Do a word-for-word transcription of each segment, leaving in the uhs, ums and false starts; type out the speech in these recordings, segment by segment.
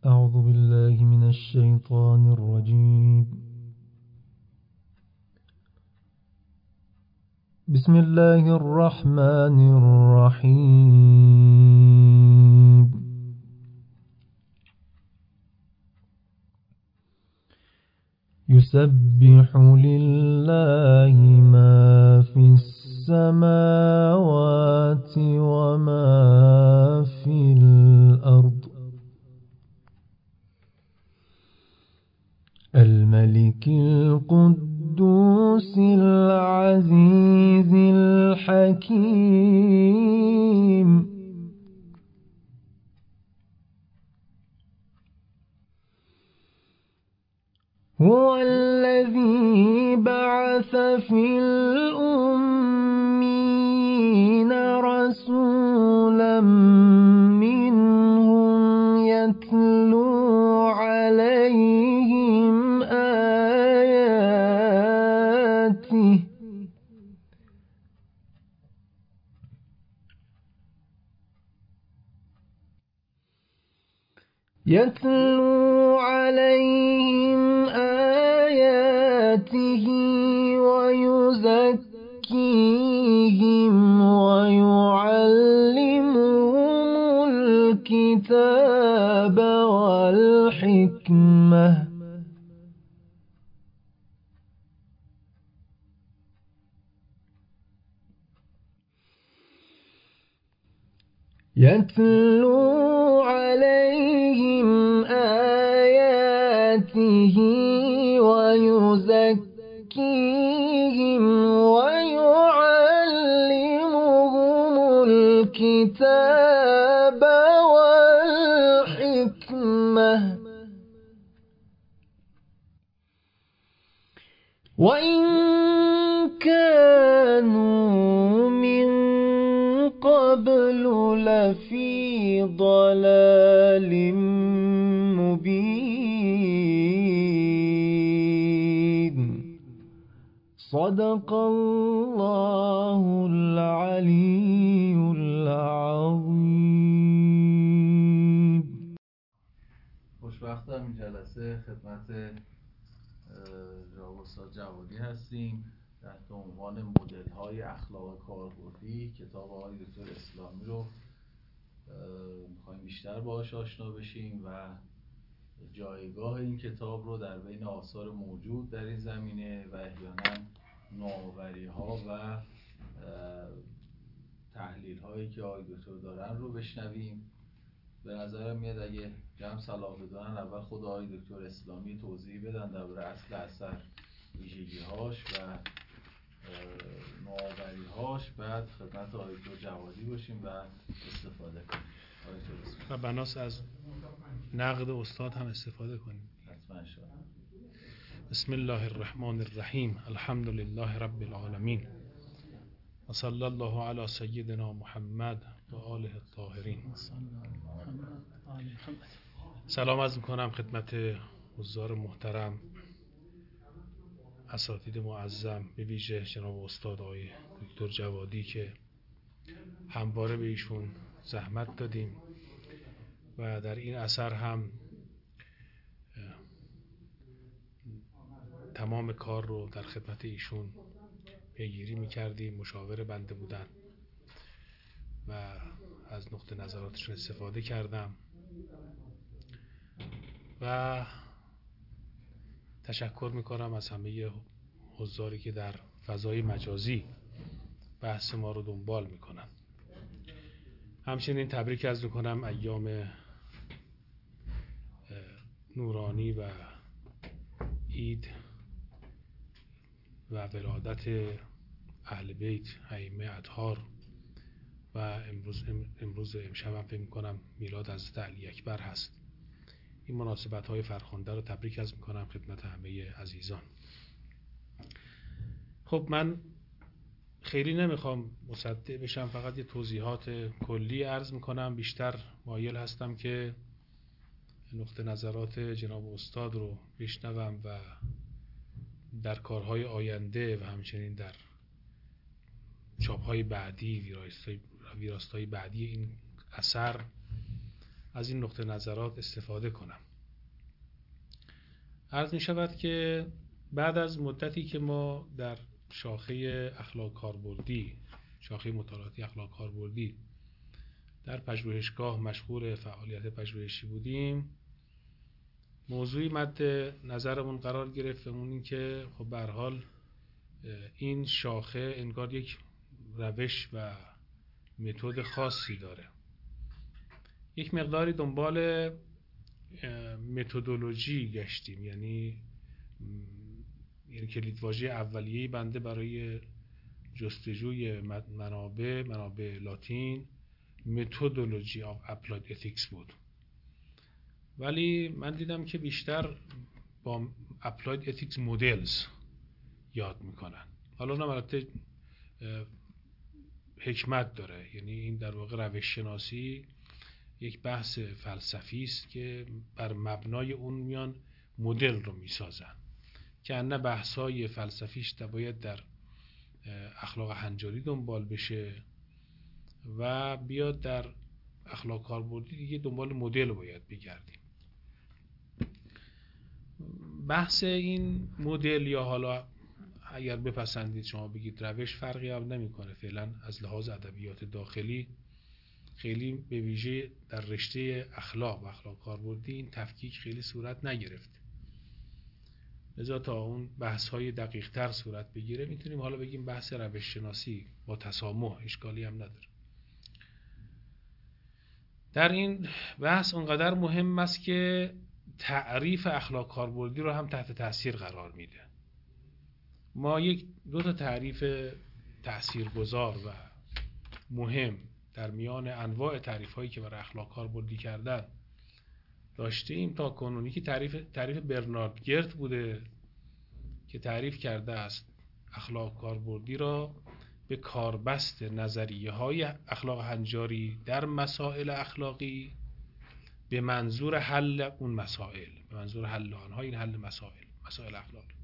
أعوذ بالله من الشيطان الرجيم. بسم الله الرحمن الرحيم. يسبح لله ما في السماوات وما في الأرض، الملك القدوس العزيز الحكيم. هو الذي بعث في الأمين رسولا منهم يتلو عليهم آياته يتلو عليهم آياته ويزكيهم ويعلمهم الكتاب والحكمة يتلو عليهم آياته ويزكيهم ويعلمهم الكتاب والحكمة وإن كانوا من قبل لفي ضلال مبين. صدق الله العلي العظيم. خوشبختم این جلسه خدمت جناب استاد جوادی هستیم تحت عنوان مدل‌های اخلاق کاربردی. کتاب آقای دکتر اسلامی رو می‌خوایم بیشتر باهاش آشنا بشیم و جایگاه این کتاب رو در بین آثار موجود در این زمینه و احیانا نوآوری‌ها و تحلیل‌هایی که آقای دکتر دارن رو بشنویم. به نظرم میاد اگه جمع صلاح بدانن اول خود آقای دکتر اسلامی توضیح بدن درباره اصل اثر، ویژگی‌هاش و نوآوری‌هاش، بعد خدمت آقای دکتر جوادی باشیم و استفاده کنیم. و بناس از نقد استاد هم استفاده کنیم. حتما شد. بسم الله الرحمن الرحیم. الحمد لله رب العالمین و صلی الله علی سیدنا محمد و آله الطاهرین. سلام عرض میکنم خدمت حضار محترم، اساتید معظم، به ویژه جناب استاد آقای دکتر جوادی که همواره به ایشون زحمت دادیم و در این اثر هم تمام کار رو در خدمت ایشون پیگیری میکردیم. مشاور بنده بودن و از نقطه نظراتشون استفاده کردم و تشکر میکنم از همه حضاری که در فضای مجازی بحث ما رو دنبال میکنن. همچنین تبریک عرض میکنم ایام نورانی و عید و ولادت اهل بیت ائمه اطهار و امروز امروز امشب هم فکر میکنم میلاد حضرت علی اکبر هست. این مناسبت های فرخنده رو تبریک عرض میکنم خدمت همه عزیزان. خب من خیلی نمیخوام مصدق بشم، فقط یه توضیحات کلی عرض میکنم. بیشتر مایل هستم که نقطه نظرات جناب استاد رو بشنوم و در کارهای آینده و همچنین در چاپ‌های بعدی، ویراستای بعدی این اثر از این نقطه نظرات استفاده کنم. عرض می شود که بعد از مدتی که ما در شاخه اخلاق کاربردی، شاخه مطالعاتی اخلاق کاربردی در پژوهشگاه مشغول فعالیت پژوهشی بودیم، موضوعی مد نظرمون قرار گرفت، اون این که خب به هر حال این شاخه انگار یک روش و متد خاصی داره. یک مقداری دنبال متدولوژی گشتیم، یعنی یعنی کلیدواژه اولیه‌ای بنده برای جستجوی منابع منابع لاتین methodology of applied ethics بود، ولی من دیدم که بیشتر با applied ethics models یاد میکنن. حالا اونم البته حکمت داره، یعنی این در واقع روش شناسی یک بحث فلسفی است که بر مبنای اون میان مدل رو میسازن، که نه بحث‌های فلسفیش باید در اخلاق هنجاری دنبال بشه و بیاد در اخلاق کاربردی دیگه دنبال مدل باید بگردیم. بحث این مدل یا حالا اگر بپسندید شما بگید روش، فرقی هم نمیکنه فعلا از لحاظ ادبیات داخلی. خیلی به ویژه در رشته اخلاق و اخلاق کاربردی این تفکیک خیلی صورت نگرفت، لذا تا اون بحث های دقیق تر صورت بگیره میتونیم حالا بگیم بحث روش شناسی با تسامح، اشکالی هم نداره. در این بحث اونقدر مهم است که تعریف اخلاق کاربردی رو هم تحت تاثیر قرار میده. ما یک دو تا تعریف تاثیرگذار و مهم در میان انواع تعریف هایی که برای اخلاق کاربردی کردن داشتیم تا کنونی، که تعریف تعریف برنارد گرت بوده که تعریف کرده است اخلاق کاربردی را به کاربست نظریه های اخلاق هنجاری در مسائل اخلاقی به منظور حل اون مسائل، به منظور حل آنها این حل مسائل مسائل اخلاقی.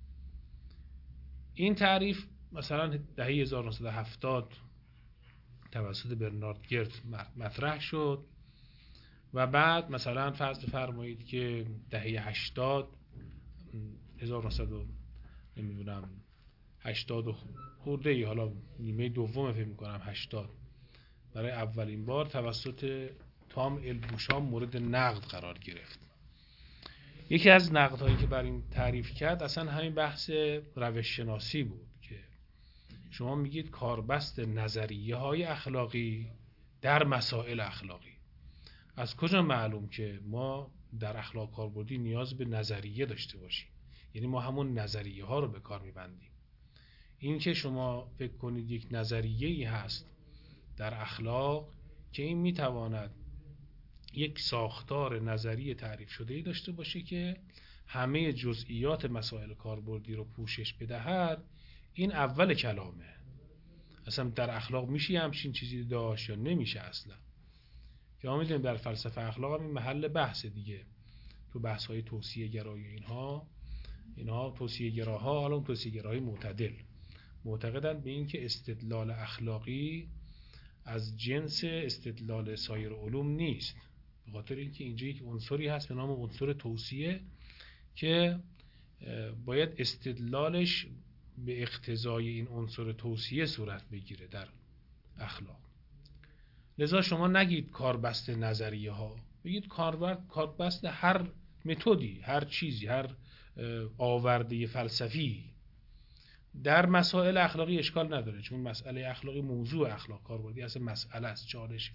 این تعریف مثلا دهه هزار و نهصد و هفتاد توسط برنارد گرت مطرح شد و بعد مثلا فرض بفرمایید که دهه هشتاد هزار و نهصد نمیدونم هشتاد خورده ای، حالا نیمه دوم فکر می‌کنم هشتاد، برای اولین بار توسط تام ال بوشام مورد نقد قرار گرفت. یکی از نقدهایی که بر این تعریف کرد اصلا همین بحث روش شناسی بود که شما میگید کاربست نظریه های اخلاقی در مسائل اخلاقی. از کجا معلوم که ما در اخلاق کاربردی نیاز به نظریه داشته باشیم؟ یعنی ما همون نظریه ها رو به کار میبندیم. این که شما فکر کنید یک نظریه‌ای هست در اخلاق که این میتواند یک ساختار نظری تعریف شده‌ای داشته باشه که همه جزئیات مسائل کاربردی رو پوشش بدهد، این اول کلامه. اصلا در اخلاق میشه همچین چیزی داشت یا نمیشه اصلا؟ که ما میدونیم در فلسفه اخلاق هم این محل بحث دیگه، تو بحث های توصیه گرایی اینها اینها توصیه گراها، حالا اون توصیه گرایی معتدل معتقدند به این که استدلال اخلاقی از جنس استدلال سایر علوم نیست، به خاطر اینکه اینجا یک عنصری هست به نام عنصر توصیه که باید استدلالش به اقتضای این عنصر توصیه صورت بگیره در اخلاق. لذا شما نگید کاربست نظریه ها، بگید کاربست هر متدی، هر چیزی، هر آورده فلسفی در مسائل اخلاقی اشکال نداره، چون مسئله اخلاقی موضوع اخلاق کاربردی اصلا مسئله است، چالش.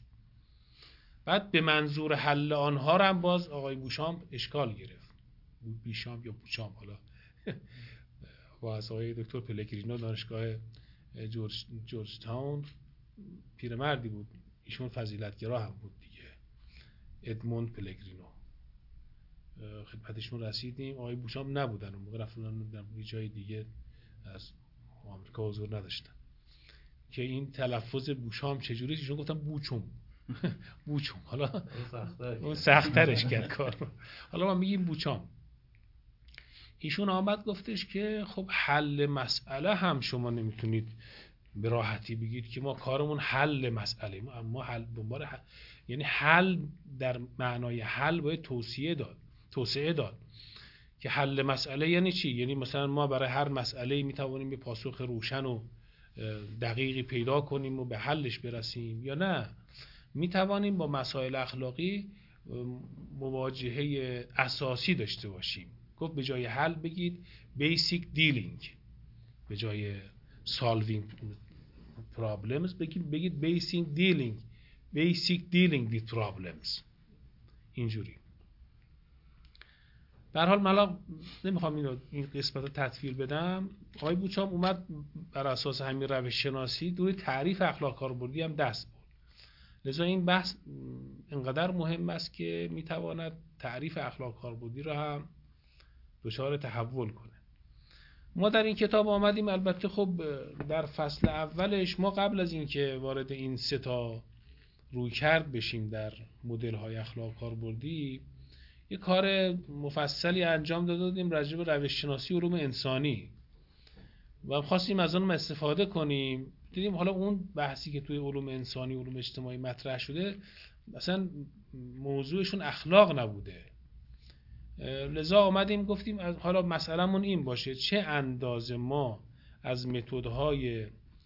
بعد به منظور حل آنها را هم باز آقای بوشام اشکال گرفت، بیشام یا بوشام، حالا با از آقای دکتر پلگرینو دانشگاه جورج جورج تاون، پیرمردی بود ایشون فضیلتگرا هم بود دیگه، ادموند پلگرینو، خدمتشون رسیدیم. آقای بوشام نبودن اون موقع، رفتن یه جای دیگه از آمریکا حضور نداشتن که این تلفظ بوشام چجوری، ایشون گفتن بوچوم بوچوم، حالا اون سخت‌ترش کرد کار. حالا ما میگیم بوچام. ایشون آمد گفتش که خب حل مسئله هم شما نمیتونید به راحتی بگید که ما کارمون حل مسئله، ما اما حل دنبال حل، یعنی حل در معنای حل باید توصیه داد توسعه داد که حل مسئله یعنی چی؟ یعنی مثلا ما برای هر مسئله می توانیم به پاسخ روشن و دقیقی پیدا کنیم و به حلش برسیم، یا نه می توانیم با مسائل اخلاقی مواجهه اساسی داشته باشیم. گفت به جای حل بگید basic dealing، به جای solving problems بگید بگید basic dealing basic dealing with problems. اینجوری. به هر حال من نمیخوام اینو این قسمت رو تطویل بدم. آقای بوچام اومد بر اساس همین روش شناسی دوی تعریف اخلاق کاربردی هم دست برد. لذا این بحث انقدر مهم است که میتواند تعریف اخلاق کاربردی رو هم دچار تحول کنه. ما در این کتاب آمدیم، البته خب در فصل اولش ما قبل از اینکه وارد این سه تا رویکرد بشیم در مدل های اخلاق کاربردی، یه کار مفصلی انجام دادیم راجع به روش شناسی علوم انسانی و خواستیم از اون استفاده کنیم. دیدیم حالا اون بحثی که توی علوم انسانی علوم اجتماعی مطرح شده مثلا موضوعشون اخلاق نبوده. لذا آمدیم گفتیم حالا مسئله‌مون این باشه چه اندازه ما از متدهای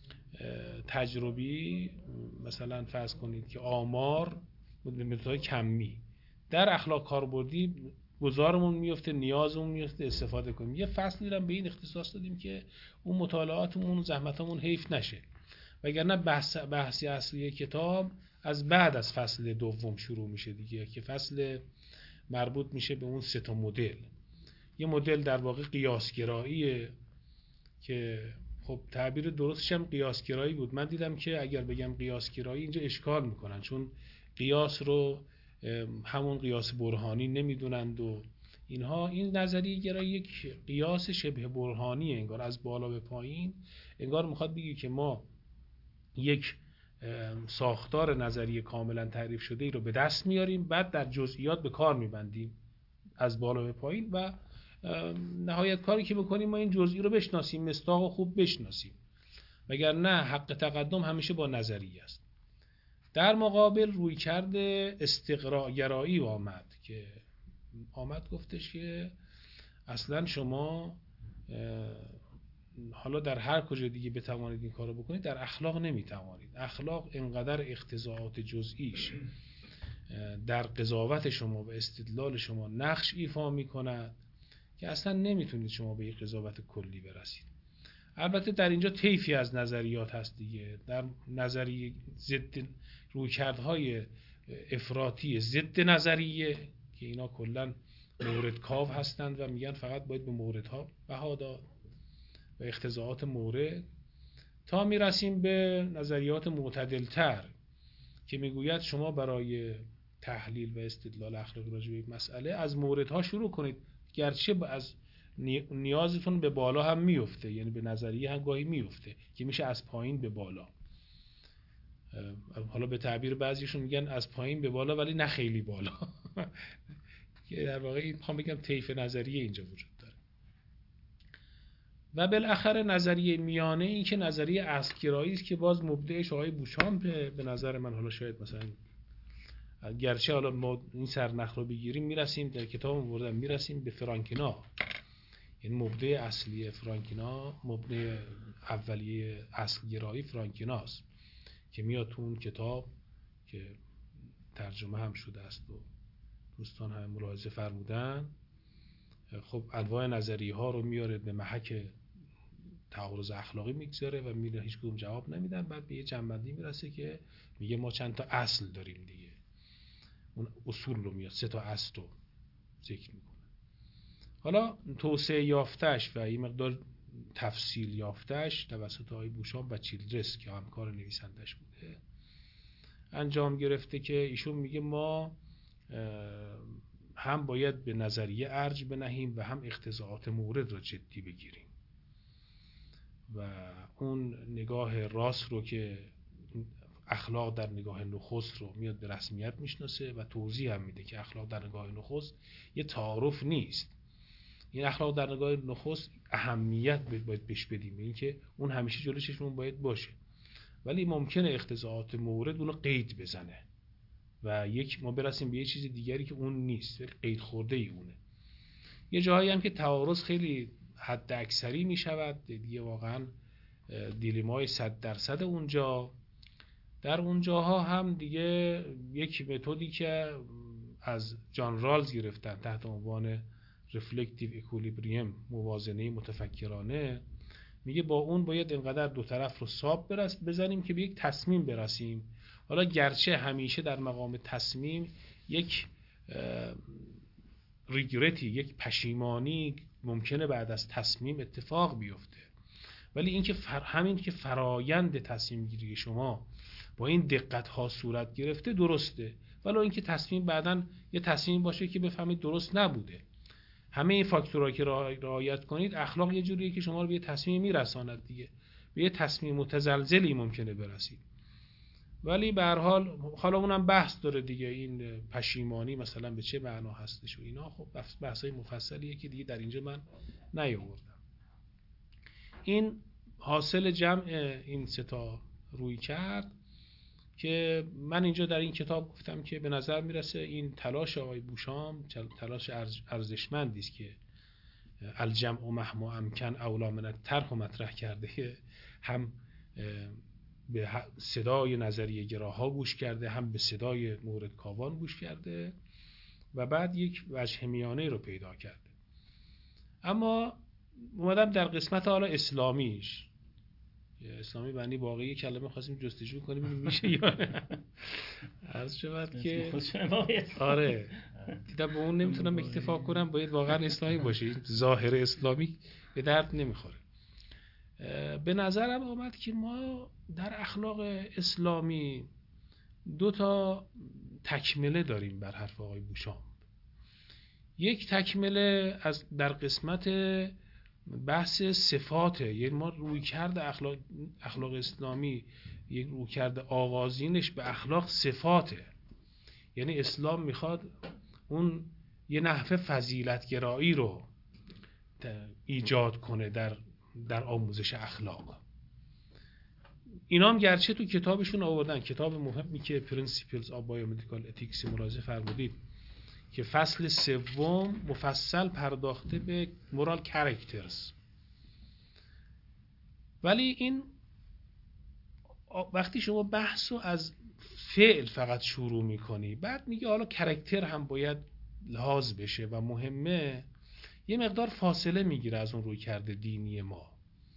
تجربی، مثلا فرض کنید که آمار، متدهای کمی در اخلاق کاربردی گذارمون میفته، نیازمون میفته استفاده کنیم. یه فصلی رو به این اختصاص دادیم که اون مطالعاتمون، زحمتمون حیف نشه، وگرنه بحث بحثی اصلی کتاب از بعد از فصل دوم شروع میشه دیگه، که فصل مربوط میشه به اون سه تا مدل. یه مدل در واقع قیاسگراییه که خب تعبیر درستش هم قیاسگرایی بود. من دیدم که اگر بگم قیاسگرایی اینجا اشکال میکنن، چون قیاس رو همون قیاس برهانی نمیدونند و اینها. این نظریه گرایی یک قیاس شبه برهانیه، انگار از بالا به پایین، انگار میخواد بگه که ما یک ساختار نظریه کاملا تعریف شده ای رو به دست میاریم، بعد در جزئیات به کار میبندیم از بالا به پایین و نهایت کاری که بکنیم ما این جزئی رو بشناسیم، مصداق رو خوب بشناسیم، وگرنه حق تقدم همیشه با نظریه است. در مقابل رویکرد استقراء‌گرایی آمد که آمد گفتش که اصلا شما حالا در هر کجا دیگه بتوانید این کارو بکنید، در اخلاق نمیتوانید. اخلاق انقدر اقتضاعات جزئیش در قضاوت شما و استدلال شما نقش ایفا میکند که اصلا نمیتونید شما به یک قضاوت کلی برسید. البته در اینجا طیفی از نظریات هست دیگه، در نظریه ضد رویکردهای افراطی ضد نظریه که اینا کلا مورد کاو هستند و میگن فقط باید به موردها بها داد و اقتضاعات مورد، تا میرسیم به نظریات معتدلتر که میگوید شما برای تحلیل و استدلال اخلاقی راجع به مسئله از موردها شروع کنید، گرچه از نیازتون به بالا هم میفته، یعنی به نظریه هم گاهی میفته که میشه از پایین به بالا. حالا به تعبیر بعضیشون میگن از پایین به بالا ولی نه خیلی بالا که در واقع این میخوام بگم طیف نظریه اینجا وجود داره. و بالاخره نظریه میانه، این که نظریه اصل‌گرایی است که باز مبدعش آقای بوچامپ به نظر من. حالا شاید مثلا گرچه حالا ما این سرنخ رو بگیریم میرسیم در کتاب بردم میرسیم به فرانکینا، این مبدع اصلی فرانکینا، مبدع اولیه اصل‌گرایی فرانکیناست که میاد تو اون کتاب که ترجمه هم شده است و دوستان هم ملاحظه فرمودن. خب انواع نظریه ها رو میاره به محک تعارض اخلاقی میگذاره و میره هیچ کدوم جواب نمیدن، بعد به یه جنبندی میرسه که میگه ما چند تا اصل داریم دیگه، اون اصول رو میاد سه تا اصل رو ذکر میکنه. حالا توسعه یافتش و این مقدار تفصیل یافتش توسط آقای بوشام و چیلدرس که همکار نویسندش بوده انجام گرفته که ایشون میگه ما هم باید به نظریه ارج بنهیم و هم اقتضاعات مورد را جدی بگیریم و اون نگاه راست رو که اخلاق در نگاه نخست رو میاد به رسمیت میشناسه و توضیح هم میده که اخلاق در نگاه نخست یه تعارف نیست، این اخلاق در نگاه نخست اهمیت باید بهش بدیم، این که اون همیشه جلوی چشمون باید باشه، ولی ممکنه اختزاعات مورد اونو قید بزنه و یک ما برسیم به یه چیز دیگری که اون نیست، قید خورده ای اونه. یه جاهایی هم که تعارض خیلی حد اکثری می شود دیگه، واقعا دیلمای صد درصد اونجا، در اونجاها هم دیگه یک متدی که از جان رالز گرفتن تحت عنوان رفلکتیو اکولیبریم، موازنه متفکرانه، میگه با اون باید اینقدر دو طرف رو ساب برس بزنیم که به یک تصمیم برسیم. حالا گرچه همیشه در مقام تصمیم یک ریگرتی، یک پشیمانی ممکنه بعد از تصمیم اتفاق بیفته، ولی این که فر... همین که فرایند تصمیم گیری شما با این دقت ها صورت گرفته درسته، ولی این که تصمیم بعداً یه تصمیم باشه که بفهمید درست نبوده. همه این فاکتورها که رعایت کنید، اخلاق یه جوریه که شما رو به یه تصمیم میرساند دیگه، به یه تصمیم متزلزلی ممکنه برسید. ولی به هر حال حالا اونم بحث داره دیگه، این پشیمانی مثلا به چه معنا هستش و اینا، خب بحثای مفصلیه که دیگه در اینجا من نیاوردم. این حاصل جمع این سه تا روی کرد که من اینجا در این کتاب گفتم که به نظر میرسه این تلاش آقای بوشام تلاش ارزشمندی است که الجمع مهما امکن اولا من الطرح مطرح کرده، هم به صدای نظریه گراها گوش کرده، هم به صدای مورد کاوان گوش کرده و بعد یک وجه میانه رو پیدا کرده. اما اومدم در قسمت حالا اسلامیش، اسلامی بنی واقعی کلمه خواستیم جستجو کنیم ببینیم میشه یا نه. عرض شود که آره دیدم به اون نمیتونم اکتفا کنم، باید واقعا اسلامی باشه، ظاهر اسلامی به درد نمیخوره. به نظرم آمد که ما در اخلاق اسلامی دو تا تکمله داریم بر حرف آقای بوشام. یک تکمله از در قسمت بحث صفاته، یعنی ما روی کرد اخلاق, اخلاق اسلامی یک روی کرد آغازینش به اخلاق صفاته، یعنی اسلام میخواد اون یه نحوه فضیلتگرایی رو ایجاد کنه در در آموزش اخلاق. اینا هم گرچه تو کتابشون آوردن، کتاب مهمی که Principles of Biomedical Ethics ملاحظه فرمودید که فصل سوم مفصل پرداخته به مورال کاراکترز، ولی این وقتی شما بحثو از فعل فقط شروع میکنی، بعد میگه حالا کاراکتر هم باید لحاظ بشه و مهمه، یه مقدار فاصله میگیره از اون روی کرده دینی ما.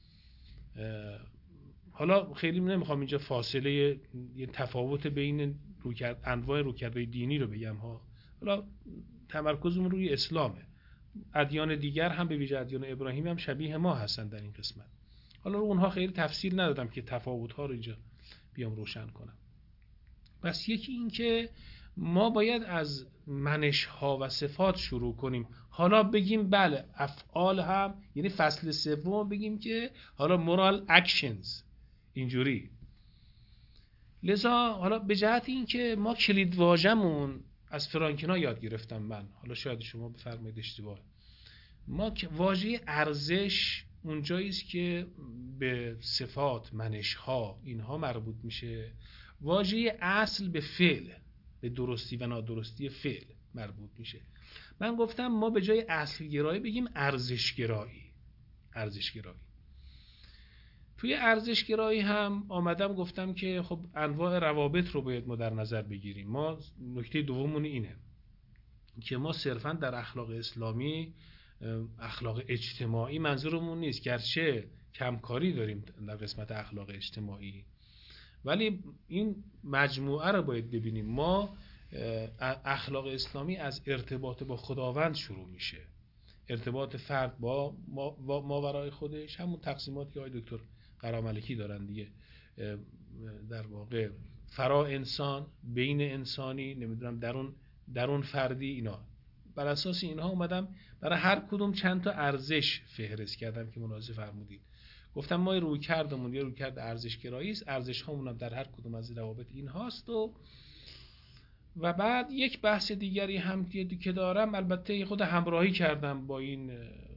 حالا خیلی نمیخوام اینجا فاصله یه تفاوت بین روی کرد انواع روی کرده دینی رو بگم ها، حالا تمرکزمون روی اسلامه. ادیان دیگر هم به ویژه ادیان ابراهیمی هم شبیه ما هستن در این قسمت. حالا رو اونها خیلی تفصیل ندادم که تفاوت‌ها رو اینجا بیام روشن کنم. بس یکی این که ما باید از منش‌ها و صفات شروع کنیم، حالا بگیم بله افعال هم، یعنی فصل سوم بگیم که حالا مورال اکشنز اینجوری. لذا حالا به جهت این که ما کلید واژمون از فرانکینا یاد گرفتم من، حالا شاید شما بفرمایید اشتباه، ما واژه ارزش اونجایی است که به صفات، منش‌ها اینها مربوط میشه، واژه اصل به فعل، به درستی و نادرستی فعل مربوط میشه. من گفتم ما به جای اصل گرایی بگیم ارزش گرایی. ارزش گرایی توی ارزش گرایی هم آمدم گفتم که خب انواع روابط رو باید ما در نظر بگیریم. ما نکته دوممون اینه که ما صرفاً در اخلاق اسلامی اخلاق اجتماعی منظورمون نیست، گرچه کمکاری داریم در قسمت اخلاق اجتماعی، ولی این مجموعه رو باید ببینیم. ما اخلاق اسلامی از ارتباط با خداوند شروع میشه، ارتباط فرد با ماورای خودش، همون تقسیماتی که آقای دکتر قراملکی دارن دیگه، در واقع فرا انسان، بین انسانی، نمیدونم درون درون فردی، اینا. بر اساس اینها اومدم برای هر کدوم چند تا ارزش فهرست کردم که ملاحظه فرمودید. گفتم ما روی کردمون یه روی کرد ارزش گرایی است، ارزش هامون هم در هر کدوم از روابط این هاست. و و بعد یک بحث دیگری هم که دارم، البته خود همراهی کردم با این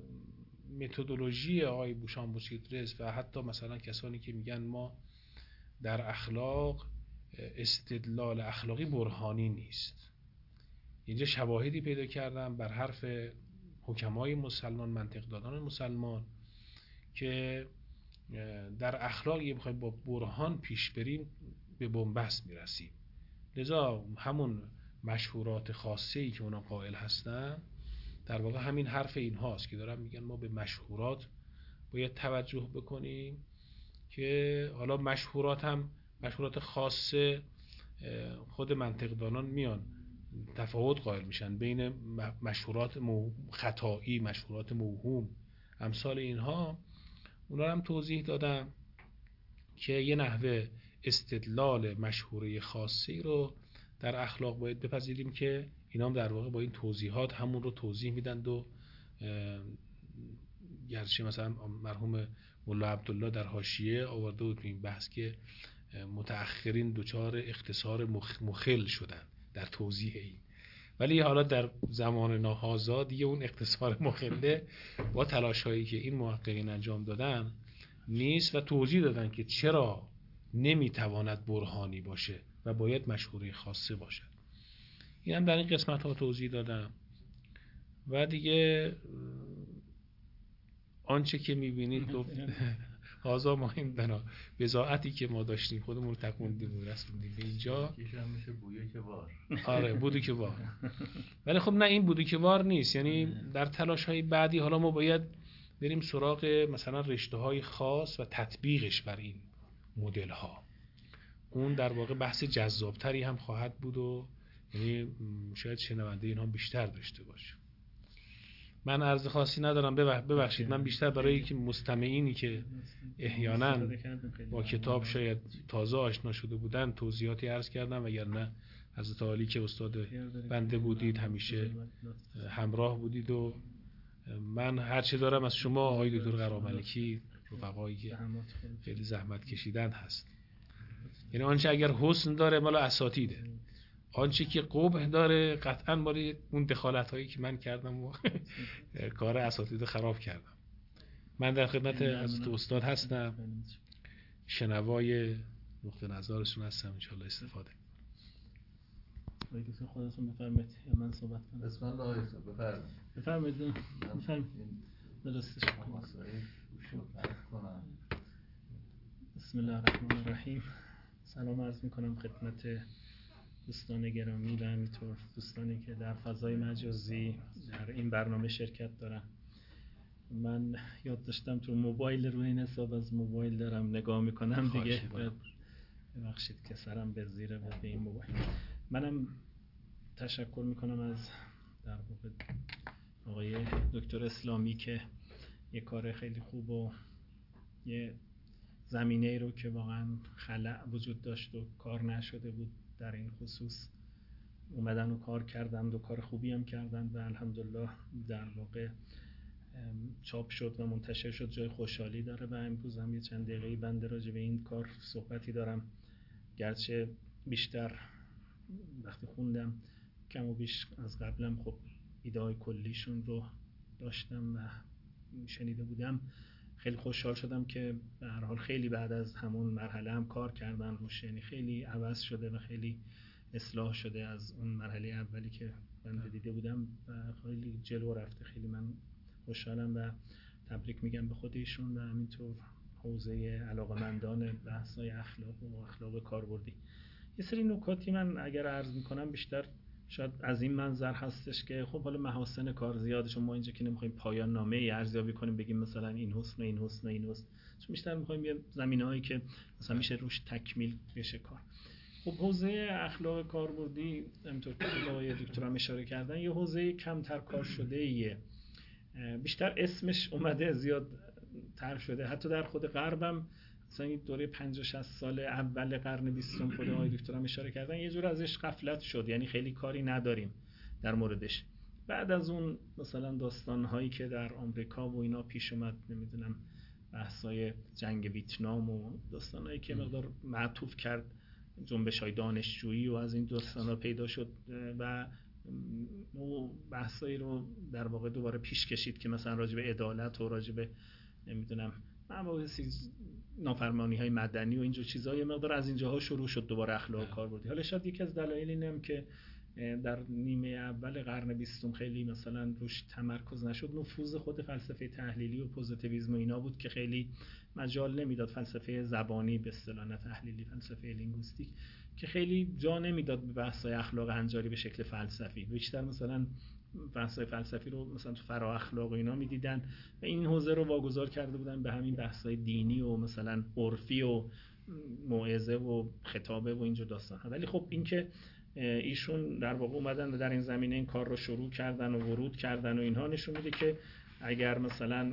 متدولوژی آقای بوشان بوسیدرس و حتی مثلا کسانی که میگن ما در اخلاق استدلال اخلاقی برهانی نیست، اینجا شواهدی پیدا کردم بر حرف حکمای مسلمان، منطقدانان مسلمان که در اخلاق یه بخوایم با برهان پیش بریم به بنبست میرسیم. لذا همون مشهورات خاصه‌ای که اونا قائل هستن در واقع همین حرف این هاست که دارن میگن ما به مشهورات باید توجه بکنیم، که حالا مشهورات هم مشهورات خاصه خود منطقدانان میان تفاوت قائل میشن بین مشهورات خطایی، مشهورات موهوم، امثال اینها. اونا هم توضیح دادم که یه نحوه استدلال مشهوره خاصی رو در اخلاق باید بپذیریم که اینا هم در واقع با این توضیحات همون رو توضیح میدن و گرچه مثلا مرحوم ملا عبدالله در حاشیه آورده بود این بحث که متأخرین دچار اختصار مخل شدن در توضیح این، ولی حالا در زمان ناهازا دیگه اون اختصار مخله با تلاش هایی که این محققین انجام دادن نیست و توضیح دادن که چرا نمیتواند برهانی باشه و باید مشهوره خاصه باشد. این هم در این قسمت ها توضیح دادم و دیگه آنچه که میبینید دو هازا ما این بنا بضاعتی که ما داشتیم خودمون رو تکوندیم و رسوندیم به اینجا. میشه بویه که وار. آره بودو که وار. ولی خب نه، این بودو که وار نیست، یعنی در تلاش های بعدی حالا ما باید بریم سراغ مثلا رشته های خاص و تطبیقش بر این مدل ها. اون در واقع بحث جذابتری هم خواهد بود و یعنی شاید شنونده اینها بیشتر داشته باشه. من عرض خاصی ندارم، ببخشید. من بیشتر برای که مستمعینی که احیانا با کتاب شاید تازه آشنا شده بودن توضیحاتی عرض کردم، وگرنه حضرت عالی که استاد بنده بودید همیشه همراه بودید و من هر چه دارم از شما آقای دکتر قراملکی، رفقایی که خیلی زحمت کشیدن هست. یعنی آنچه اگر حسن داره مال اساتیده، آنچه که قبح داره قطعا مال اون دخالت هایی که من کردم و کار اساتید خراب کردم. من در خدمت از استاد هستم، شنوای نقطه نظرشون هستم، انشالله استفاده. آقای دکتر خودتون بفرمایید یا من صحبت کنم؟ بسم الله آقای دکتر بفرمایید. بفرمایید بفرمایید. درستش کنم. بسم الله الرحمن الرحیم. سلام عرض میکنم خدمت دوستان گرامی و همینطور دوستانی که در فضای مجازی در این برنامه شرکت دارن. من یاد داشتم تو موبایل روی این حساب از موبایل دارم نگاه میکنم دیگه، ببخشید که سرم به زیره به این موبایل. منم تشکر میکنم از در واقع آقای دکتر اسلامی که یه کار خیلی خوب و یه زمینه ای رو که واقعا خلأ وجود داشت و کار نشده بود در این خصوص اومدن و کار کردن و کار خوبی هم کردن و الحمدلله در واقع چاپ شد و منتشر شد، جای خوشحالی داره. و امروز هم یه چند دقیقه‌ای بنده راجع به این کار صحبتی دارم، گرچه بیشتر وقتی خوندم کم و بیش از قبلم خب ایده‌های کلیشون رو داشتم و شنیده بودم. خیلی خوشحال شدم که به هر حال خیلی بعد از همون مرحله هم کار کردن روش، یعنی خیلی عوض شده و خیلی اصلاح شده از اون مرحله اولی که من دیده بودم و خیلی جلو رفته. خیلی من خوشحالم و تبریک میگم به خود ایشون و همینطور حوزه علاقمندان بحث‌های اخلاق و اخلاق کاربردی. یه سری نکاتی من اگر عرض میکنم بیشتر شاید از این منظر هستش که خب حالا محاسن کار زیاده، چون ما اینجا که نمیخوایم پایان نامه ای ارزیابی کنیم بگیم مثلا این حسن و این حسن و این حسن، چون بیشتر میخوایم یه زمینه‌هایی که مثلا میشه روش تکمیل بشه کار. خب حوزه اخلاق کاربردی همونطور که آقای دکتر هم اشاره کردن یه حوزه کمتر کار شده ایه، بیشتر اسمش اومده زیاد تر شده. حتی در خود غربم مثلا این دوره پنجاه شصت سال اول قرن بیستم خود آقای دکتر هم اشاره کردن یه جور ازش غفلت شد، یعنی خیلی کاری نداریم در موردش. بعد از اون مثلا داستان‌هایی که در آمریکا و اینا پیش اومد، نمیدونم بحث‌های جنگ ویتنام و داستان‌هایی که مقدار معطوف کرد جنبش‌های دانشجویی و از این داستان‌ها پیدا شد و بحثایی رو در واقع دوباره پیش کشید که مثلا راجع به عدالت و راجع به نمیدونم مباحث نافرمانی های مدنی و اینجور چیزها یه مقدار از اینجاها شروع شد دوباره اخلاق کاربردی. حالا شاید یکی از دلایل اینم که در نیمه اول قرن بیستم خیلی مثلا روش تمرکز نشد، نفوذ خود فلسفه تحلیلی و پوزیتیویسم و اینا بود که خیلی مجال نمیداد، فلسفه زبانی به اصطلاح نه تحلیلی، فلسفه لینگویستیک که خیلی جا نمیداد به بحث‌های اخلاق هنجاری به شکل فلسفی. بیشتر مثلا بحث‌های فلسفی رو مثلا تو فرا اخلاق و اینا میدیدن و این حوزه رو واگذار کرده بودن به همین بحث‌های دینی و مثلا عرفی و موعظه و خطابه و اینجور داستان‌ها. ولی خب این که ایشون در واقع اومدن و در این زمینه این کار رو شروع کردن و ورود کردن و اینها نشون میده که اگر مثلا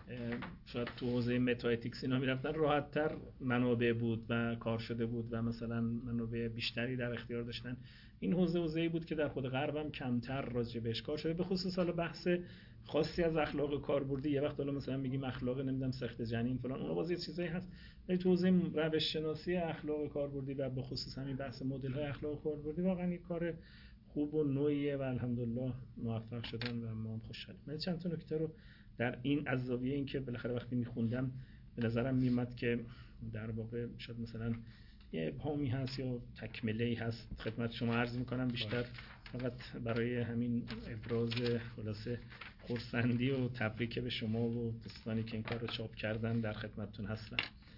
شاید تو حوزه متااتیکس اینا میرفتن راحت‌تر منابع بود و کار شده بود و مثلا منابع بیشتری در اختیار داشتن. این حوزه حوزه‌ای بود که در خود غرب هم کمتر راجع بهش کار شده، به خصوص حالا بحث خاصی از اخلاق کاربردی. یه وقت حالا مثلا میگیم اخلاق نمیدونم سخت جنین فلان، اون باز یه چیزایی هست، ولی تو حوزه روش شناسی اخلاق کاربردی و به خصوص همین بحث مدل‌های اخلاق کاربردی واقعا این کار خوب و نوعیه و الحمدلله موفق شدن و ما هم خوشحالیم. من چند تا نکته رو در این از زاویه این که بالاخره وقتی میخوندم به نظرم میومد که در واقع شاید مثلا یه ابهامی هست یا تکمله‌ای هست خدمت شما عرض میکنم، بیشتر فقط برای همین ابراز خلاصه خرسندی و تبریک به شما و دوستانی که این کار رو چاپ کردن در خدمتتون هستم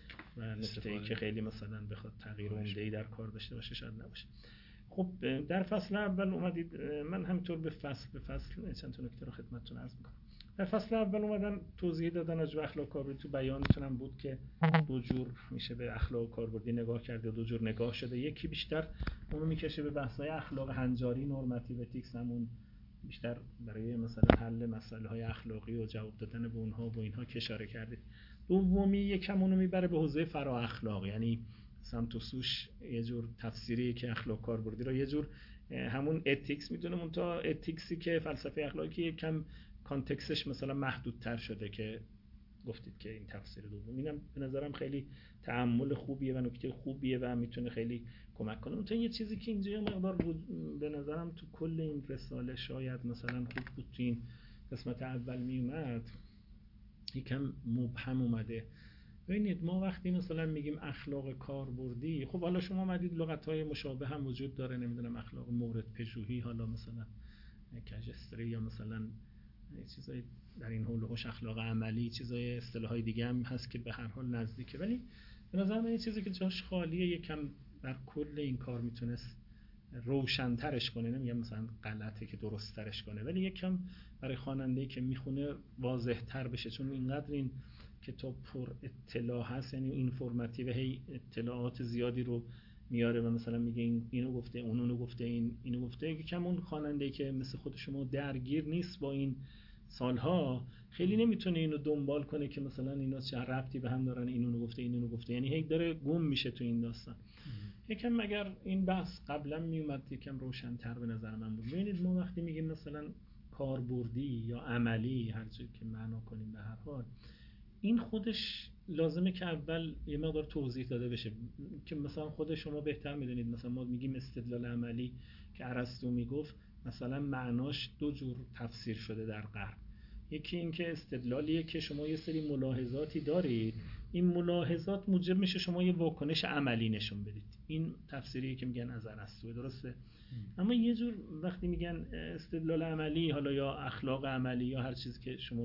و نکته‌ای که خیلی مثلا بخواد تغییر عمده‌ای در کار داشته باشه شاید نباشه. خب در فصل اول اومدید، من همینطور به فصل به فصل چند تا نکته رو خدمتتون عرض میکنم. در فصل اول اومدن توضیح دادن از اخلاق کاربردی، تو بیانتون هم بود که دو جور میشه به اخلاق کاربردی نگاه کرد یا دو جور نگاه شده. یکی بیشتر اونو میکشه به بحث‌های اخلاق هنجاری نورماتیو اتیکس، همون بیشتر برای مثلا حل مسائل‌های اخلاقی و جواب دادن به اونها و اینها که اشاره کردید. دومی یکم اونو میبره به حوزه فرا اخلاق، یعنی سمت و سوش یه جور تفسیری که اخلاق کاربردی رو یه جور همون اتیکس میدونه، اون تا اتیکسی که فلسفه اخلاقی که یکم کانتکستش مثلا محدودتر شده که گفتید که این تفسیر دوم، اینم به نظرم خیلی تأمل خوبیه و نکته خوبیه و میتونه خیلی کمک کنه. اون تا یه چیزی که اینجا یه مقدار به نظرم تو کل این رساله شاید مثلا خوب بود تو این قسمت اول میومد یکم مبهم اومده. ببینید ما وقتی مثلا میگیم اخلاق کاربردی، خب حالا شما اومدید لغت‌های مشابه هم وجود داره، نمیدونم اخلاق مورد پژوهی، حالا مثلا کاژستری یا مثلا چیزای در این حول و حوش اخلاق عملی، چیزای اصطلاحای دیگه هم هست که به هر حال نزدیکه، ولی به نظر من این چیزی که جاش خالیه یکم در کل این کار میتونست روشن‌ترش کنه. نمیگم مثلا غلطه که درست‌ترش کنه، ولی یکم برای خواننده‌ای که میخونه واضح‌تر بشه، چون اینقدر این کتاب پر اطلاع هست، یعنی اینفورماتیو، هی اطلاعات زیادی رو میاره و مثلا میگه این اینو گفته، اون اونو گفته، این اینو گفته. یکم اون خواننده‌ای که مثل خود شما درگیر نیست با این سالها خیلی نمیتونه اینو دنبال کنه که مثلا اینا چه ربطی به هم دارن، این اونو گفته، این اونو گفته، یعنی هی داره گم میشه تو این داستان. یکم اگر این بحث قبلا میومد یکم روشن‌تر به نظر من بود. ببینید ما وقتی میگیم مثلا کاربردی یا عملی، هر چیزی که معنا کنیم، به هر حال این خودش لازمه که اول یه مقدار توضیح داده بشه که مثلا خود شما بهتر میدونید. مثلا ما میگیم استدلال عملی که ارسطو میگفت مثلا معناش دو جور تفسیر شده در غرب. یکی این که استدلالیه که شما یه سری ملاحظاتی دارید، این ملاحظات موجب میشه شما یه واکنش عملی نشون بدید. این تفسیریه که میگن از ارسطو، درسته؟ ام. اما یه جور وقتی میگن استدلال عملی، حالا یا اخلاق عملی یا هر چیزی که شما،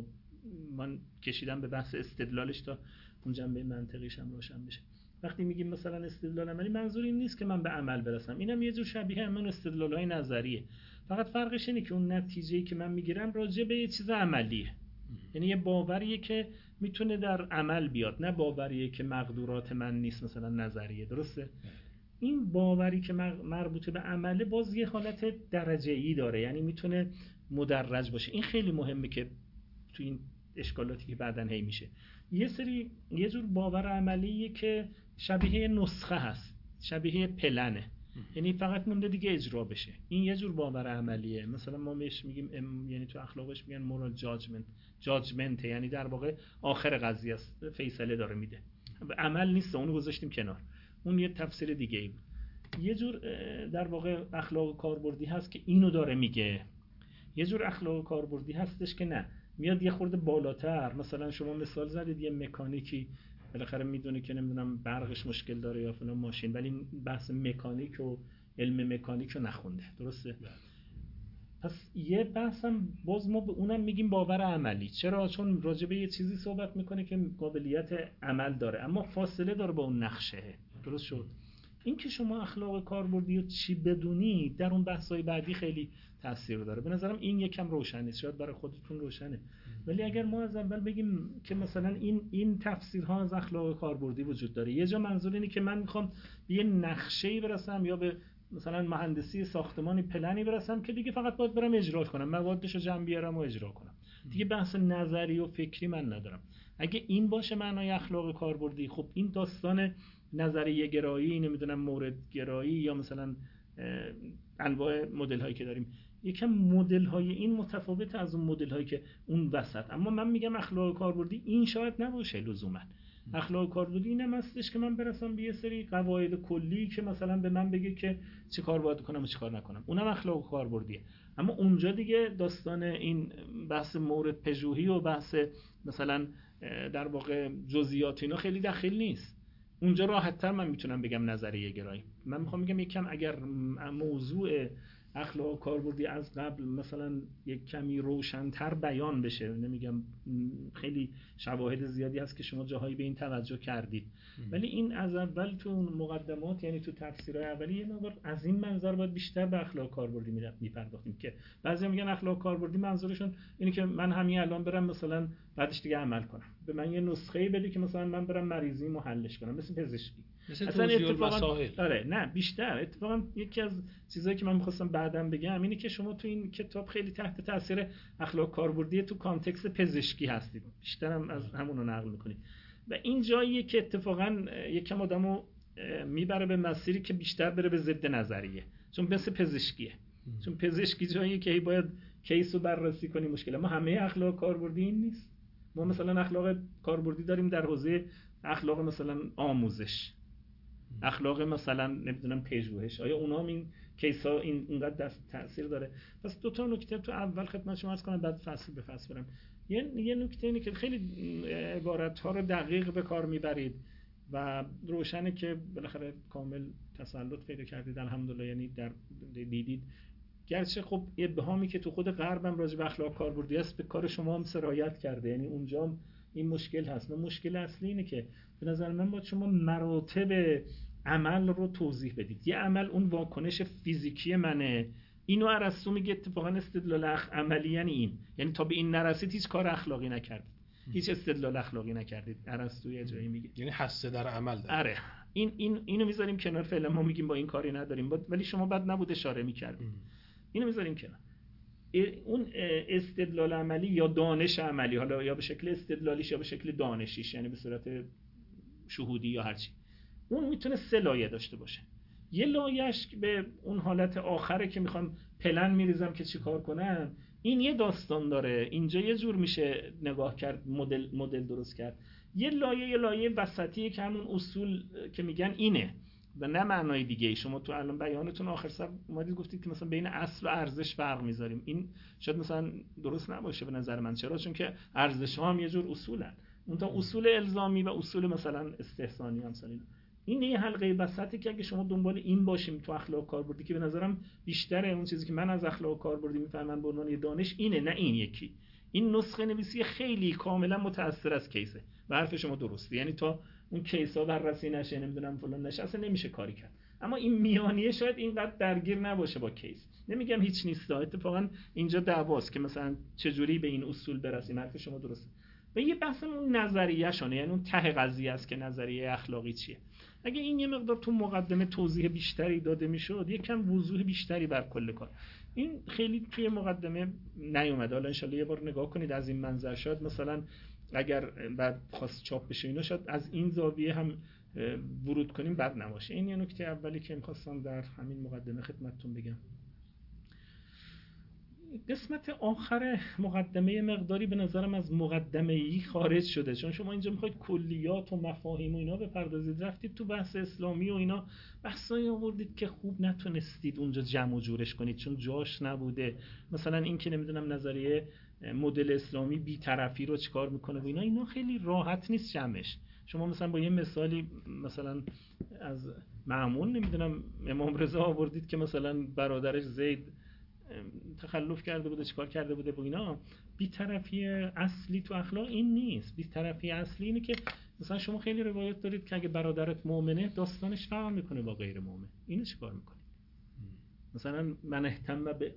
من کشیدم به بحث استدلالش تا اون جنبه منطقیش هم روشن بشه. وقتی میگیم مثلا استدلال عملی، منظور این نیست که من به عمل برسم، اینم یه جور شبیه همون استدلال‌های نظریه، فقط فرقش اینه که اون نتیجه‌ای که من میگیرم راجع به یه چیز عملیه، یعنی یه باوریه که میتونه در عمل بیاد، نه باوریه که مقدورات من نیست، مثلا نظریه، درسته؟ این باوری که مربوطه به عمله باز یه حالت درجه‌ای داره، یعنی میتونه مدرج باشه. این خیلی مهمه که تو این اشکالاتی که بعدن هی میشه، یه سری یه جور باور عملیه که شبیه نسخه هست، شبیه پلنه، یعنی فقط مونده دیگه اجرا بشه. این یه جور باور عملیه. مثلا ما بهش میگیم ام، یعنی تو اخلاقش میگن مورال جاجمنت، جاجمنت یعنی در واقع آخر قضیه است، فیصله داره میده، عمل نیست، اونو گذاشتیم کنار، اون یه تفسیر دیگه ای بود. یه جور در واقع اخلاق کاربردی هست که اینو داره میگه، یه جور اخلاق کاربردی هستش که نه، میاد یه خورده بالاتر. مثلا شما مثال زدید یه مکانیکی بالاخره میدونه که نمیدونم برقش مشکل داره یا فلان ماشین، ولی بحث مکانیک و علم مکانیک رو نخونده، درسته؟ پس یه بحثم باز ما به اونم میگیم باور عملی. چرا؟ چون راجع به یه چیزی صحبت میکنه که قابلیت عمل داره اما فاصله داره با اون نقشه. درست شد؟ این که شما اخلاق کاربردی رو چی بدونی در اون بحث‌های بعدی خیلی تاثیر داره. به نظرم این یکم روشن نیست، شاید برای خودتون روشنه، ولی اگر ما از اول بگیم که مثلا این این تفسیرها از اخلاق کاربردی وجود داره، یه جا منظور اینه که من میخوام به یه نقشه‌ای برسم یا به مثلا مهندسی ساختمانی پلنی برسم که دیگه فقط باید برم اجرا کنم، موادشو جمع بیارم و اجرا کنم، دیگه بحث نظری و فکری من ندارم. اگه این باشه معنای اخلاق کاربردی، خب این داستان نظریه گرایی، نمیدونم مورد گرایی یا مثلا انواع مدل هایی که داریم، یکم مدل های این متفاوت از اون مدل هایی که اون وسط. اما من میگم اخلاق کاربردی این شاید نباشه لزوما. اخلاق کاربردی اینم هستش که من برسم به یه سری قواعد کلی که مثلا به من بگه که چه کار باید کنم و چه کار نکنم، اونم اخلاق کاربردیه. اما اونجا دیگه داستان این بحث مورد پژوهی و بحث مثلا در واقع جزئیات اینا خیلی دخیل نیست. اونجا راحت‌تر من میتونم بگم نظریه گرایی. من میخوام بگم یک کم اگر موضوع اخلاق کاربردی از قبل مثلا یک کمی روشن‌تر بیان بشه، نمیگم خیلی شواهد زیادی هست که شما جاهایی به این توجه کردید، ولی این از اول تو مقدمات یعنی تو تفسیرهای اولی یه مقدار از این منظر باید بیشتر به اخلاق کاربردی میپرداختیم که بعضیا میگن اخلاق کاربردی منظورشون اینه که من همین الان برم مثلا بعدش دیگه عمل کنم، به من یه نسخه‌ای بده که مثلا من برم مریضیمو حلش کنم، مثل پزشکی. مثل توضیح المسائل. آره نه بیشتر اتفاقا یکی از چیزایی که من می‌خواستم بعداً بگم اینه که شما تو این کتاب خیلی تحت تاثیر اخلاق کاربردی تو کانتکست پزشکی هستید، بیشتر هم از همون رو نقل می‌کنید و این جاییه که اتفاقا یکم آدمو میبره به مسیری که بیشتر بره به ضد نظریه، چون مثل پزشکیه. چون پزشکی جاییه که باید کیس رو بررسی کنی مشکل. ما همه اخلاق کاربردی این نیست. ما مثلا اخلاق کاربردی داریم در حوزه اخلاق مثلا آموزش، اخلاق مثلا نمیدونم پژوهش، آیا اونا هم این کیسا این اینقدر تاثیر داره؟ پس دو تا نکته تو اول خدمت شما عرض کنم بعد فصل به فصل برم. یه یه نکته اینه که خیلی عبارت ها رو دقیق به کار میبرید و روشنه که بالاخره کامل تسلط پیدا کردید الحمدلله، یعنی در دیدید گرچه خب ابهامی که تو خود غربم راجع به اخلاق کاربردی است به کار شما هم سرایت کرده، یعنی اونجا این مشکل هست. و مشکل اصلی اینه که به نظر من باید شما مراتب عمل رو توضیح بدید. یه عمل اون واکنش فیزیکی منه، اینو ارسطو میگه اتفاقا استدلال عملی یعنی این، یعنی تا به این نرسید هیچ کار اخلاقی نکردید، هیچ استدلال اخلاقی نکردید. ارسطو یه جایی میگه یعنی حث در عمل داره. آره این این اینو میذاریم کنار، فعلا ما میگیم با این کاری نداریم، ولی شما بعد نبود اشاره میکردید. اینو میذاریم کنار. اون استدلال عملی یا دانش عملی، حالا یا به شکل استدلالیش یا به شکل دانشیش، یعنی به صورت شهودی یا هر چی، اون میتونه سه لایه داشته باشه. یه لایه‌اش به اون حالت آخره که میخوام پلن میریزم که چی کار کنم، این یه داستان داره، اینجا یه جور میشه نگاه کرد، مدل مدل درست کرد. یه لایه یه لایه وسطیه که همون اصول که میگن اینه و نه معنای دیگه. شما تو الان بیانتون آخر سر اومدید گفتید که مثلا بین اصل و ارزش فرق میذاریم، این شاید مثلا درست نباشه به نظر من. چرا؟ چون که ارزش ها هم یه جور اصولن، اون تا اصول الزامی و اصول مثلا استحسانی هم مثلا این یه حلقه وسطی که اگه شما دنبال این باشیم تو اخلاق کاربردی، که به نظرم بیشتره اون چیزی که من از اخلاق کاربردی میفهمم به عنوان دانش اینه، نه این یکی. این نسخه نویسی خیلی کاملا متأثر از کیسه و حرف شما درسته، یعنی تا اون کیسا بررسی نشه نمیدونم فلان نشه اصلا نمیشه کاری کرد. اما این میانیه شاید اینقدر درگیر نباشه با کیس. نمیگم هیچ نیست، اتفاقا اینجا دعواست که مثلا چجوری به این اصول برسیم. حرف شما درسته. و یه بحث اون نظریه شونه، یعنی اون ته قضیه است که نظریه اخلاقی چیه. اگه این یه مقدار تو مقدمه توضیح بیشتری داده میشد، یکم وضوح بیشتری بر کل کار. این خیلی توی مقدمه نیومده. حالا ان شاءالله یه بار نگاه کنید از این منظر، شاید مثلا اگر بعد خواست چاپ بشه اینا شاید از این زاویه هم ورود کنیم بد نباشه. این یه نکته اولی که می‌خواستم در همین مقدمه خدمتتون بگم. قسمت آخر مقدمه مقداری به نظرم از مقدمه‌ای خارج شده، چون شما اینجا میخواید کلیات و مفاهیم و اینا بپردازید، رفتید تو بحث اسلامی و اینا بحثایی آوردید که خوب نتونستید اونجا جمع و جورش کنید چون جاش نبوده. مثلا این که نمیدونم نظریه مدل اسلامی بی‌طرفی رو چیکار میکنه و اینا اینا خیلی راحت نیست جمعش. شما مثلا با یه مثالی مثلا از معمول نمیدونم امام رضا آوردید که مثلا برادرش زید تخلف کرده بوده چیکار کرده بوده و اینا. بی‌طرفی اصلی تو اخلاق این نیست. بی‌طرفی اصلی اینه که مثلا شما خیلی روایت دارید که اگه برادرت مؤمنه داستانش فرق میکنه با غیر مؤمن. اینو چیکار میکنید؟ مثلا من اهتم به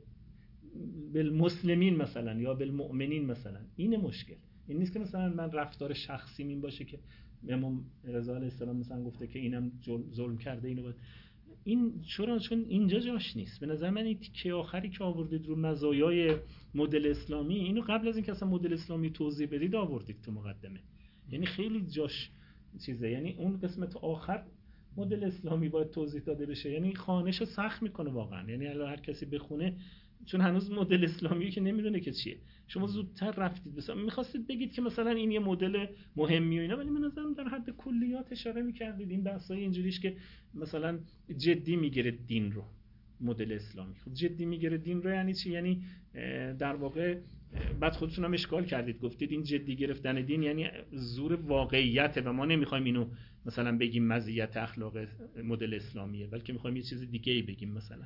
بالمسلمین مثلا یا بالمؤمنین مثلا، این مشکل. این نیست که مثلا من رفتار شخصیم این باشه که امام رضا علیه السلام مثلا گفته که اینم ظلم کرده اینو باید. این چرا؟ چون اینجا جاش نیست. به نظر من این تیکه آخری که آوردید رو مزایای مدل اسلامی، اینو قبل از اینکه اصلا مدل اسلامی توضیح بدید آوردید تو مقدمه. یعنی خیلی جاش چیزه. یعنی اون قسمت آخر مدل اسلامی باید توضیح داده بشه. یعنی خوانش سخت میکنه واقعا. یعنی الان هر کسی بخونه، چون هنوز مدل اسلامی که نمیدونه که چیه. شما زودتر رفتید مثلا می‌خواستید بگید که مثلا این یه مدل مهمی و اینا، ولی من نظرم در حد کلیات اشاره می‌کردید. این بحثای اینجوریش که مثلا جدی میگیره دین رو مدل اسلامی. خب جدی میگیره دین رو یعنی چی؟ یعنی در واقع بعد خودتون هم اشکال کردید، گفتید این جدی گرفتن دین یعنی زور واقعیته و ما نمی‌خوایم اینو مثلا بگیم مزیت اخلاق مدل اسلامیه، بلکه می‌خوایم یه چیز دیگه‌ای بگیم مثلا.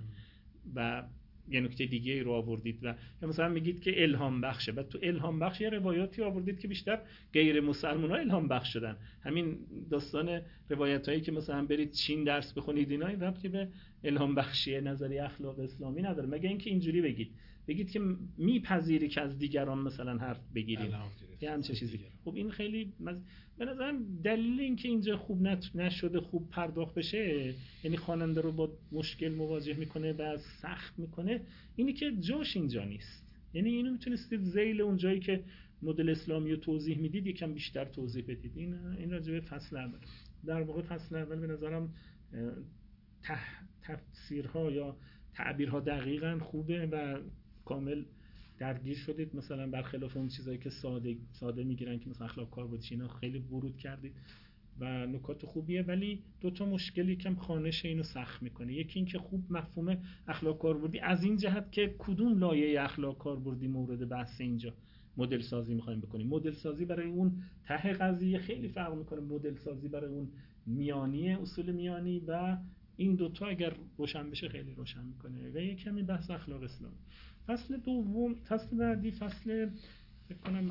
و یه نکته دیگه ای رو آوردید و یا مثلا میگید که الهام بخشه. بعد تو الهام بخش یه روایاتی آوردید که بیشتر غیر مسلمان‌ها الهام بخش شدن. همین داستان روایتایی که مثلا برید چین درس بخونید اینا این ربطی به الهام بخشی نظریه اخلاق اسلامی نداره، مگه اینکه اینجوری بگید بگید که میپذیری که از دیگران مثلا حرف بگیریم یه همچه چیزی. خب این خیلی مز... به نظرم دلیل این که اینجا خوب نت... نشده خوب پرداخت بشه، یعنی خواننده رو با مشکل مواجه میکنه و سخت میکنه، اینی که جاش اینجا نیست. یعنی اینو میتونستید ذیل اون جایی که مدل اسلامی رو توضیح میدید یکم بیشتر توضیح بدید. این این راجع به فصل اول. در واقع فصل اول به نظرم تح... تفسیرها یا تعبیرها دقیقاً خوبه و کامل درگیر شدید. مثلا برخلاف اون چیزایی که ساده ساده میگیرن که مثلا اخلاق کاربردی اینا خیلی ورود کردید و نکات خوبیه، ولی دو تا مشکلی کم خوانش اینو سخت میکنه. یکی این که خوب مفهوم اخلاق کاربردی از این جهت که کدوم لایه اخلاق کاربردی مورد بحث اینجا مدل سازی میخوایم بکنیم. مدل سازی برای اون ته قضیه خیلی فرق میکنه، مدل سازی برای اون میانی اصول میانی و این دوتا اگر روشن بشه خیلی روشن میکنه. و یک کمی بحث اخلاق اسلامی. فصل دوم، فصل بعدی فصل فکر کنم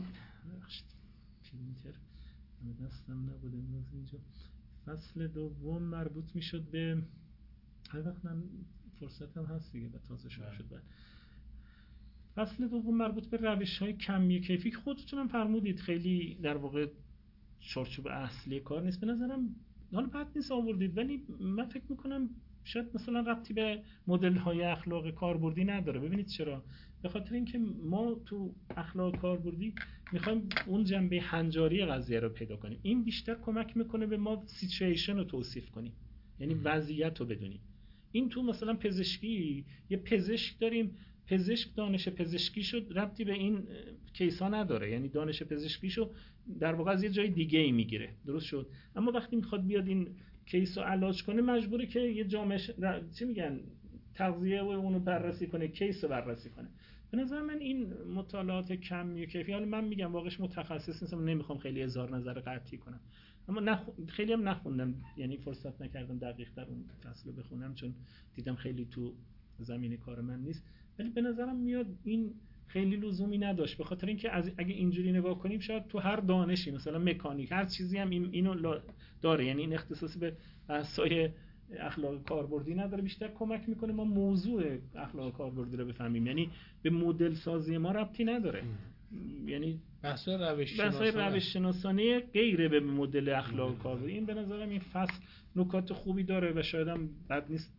پرینتر دستم نبوده امروز اینجا. فصل دوم مربوط میشد به هر وقت من فرصتم هست دیگه و تازه شروع شد. بعد فصل دوم مربوط به روش‌های کمی کیفی که خودتونم فرمودید خیلی در واقع چارچوب اصلی کار نیست. به نظرم حالا بد نیست آوردید، ولی من فکر میکنم شاید مثلا ربطی به مدل‌های اخلاق کاربردی نداره. ببینید چرا؟ به خاطر اینکه ما تو اخلاق کاربردی میخوایم اون جنبه هنجاری قضیه رو پیدا کنیم. این بیشتر کمک میکنه به ما سیچویشن رو توصیف کنیم، یعنی وضعیت رو بدونیم. این تو مثلا پزشکی یه پزشک داریم، پزشک دانش پزشکیشو ربطی به این کیسا نداره، یعنی دانش پزشکیشو در واقع از یه جای دیگه ای میگیره. درست شد؟ اما وقتی میخواد بیاد این کیسو علاج کنه مجبوره که یه جامعه چی میگن تغذیه و اونو بررسی کنه، کیسو بررسی کنه. به نظر من این مطالعات کمی و کیفی، حالا من میگم واقعش متخصص نیستم، نمیخوام خیلی اظهار نظر قطعی کنم، اما نخ... خیلی هم نخوندم، یعنی فرصت نکردم دقیق تر اون فصل رو بخونم چون دیدم خیلی تو زمین کار من نیست. ولی به نظرم میاد این خیلی لزومی نداشت، به خاطر اینکه از اگه اینجوری نگاه کنیم شاید تو هر دانشی مثلا مکانیک هر چیزی هم این اینو داره، یعنی این اختصاصی به بحث‌های اخلاق کاربردی نداره، بیشتر کمک میکنه ما موضوع اخلاق کاربردی رو بفهمیم، یعنی به مدل سازی ما ربطی نداره. یعنی بحث روش شناسانه روش شناسانه غیر به مدل اخلاق کاربردی. این به نظرم این فصل نکات خوبی داره و شاید هم بد نیست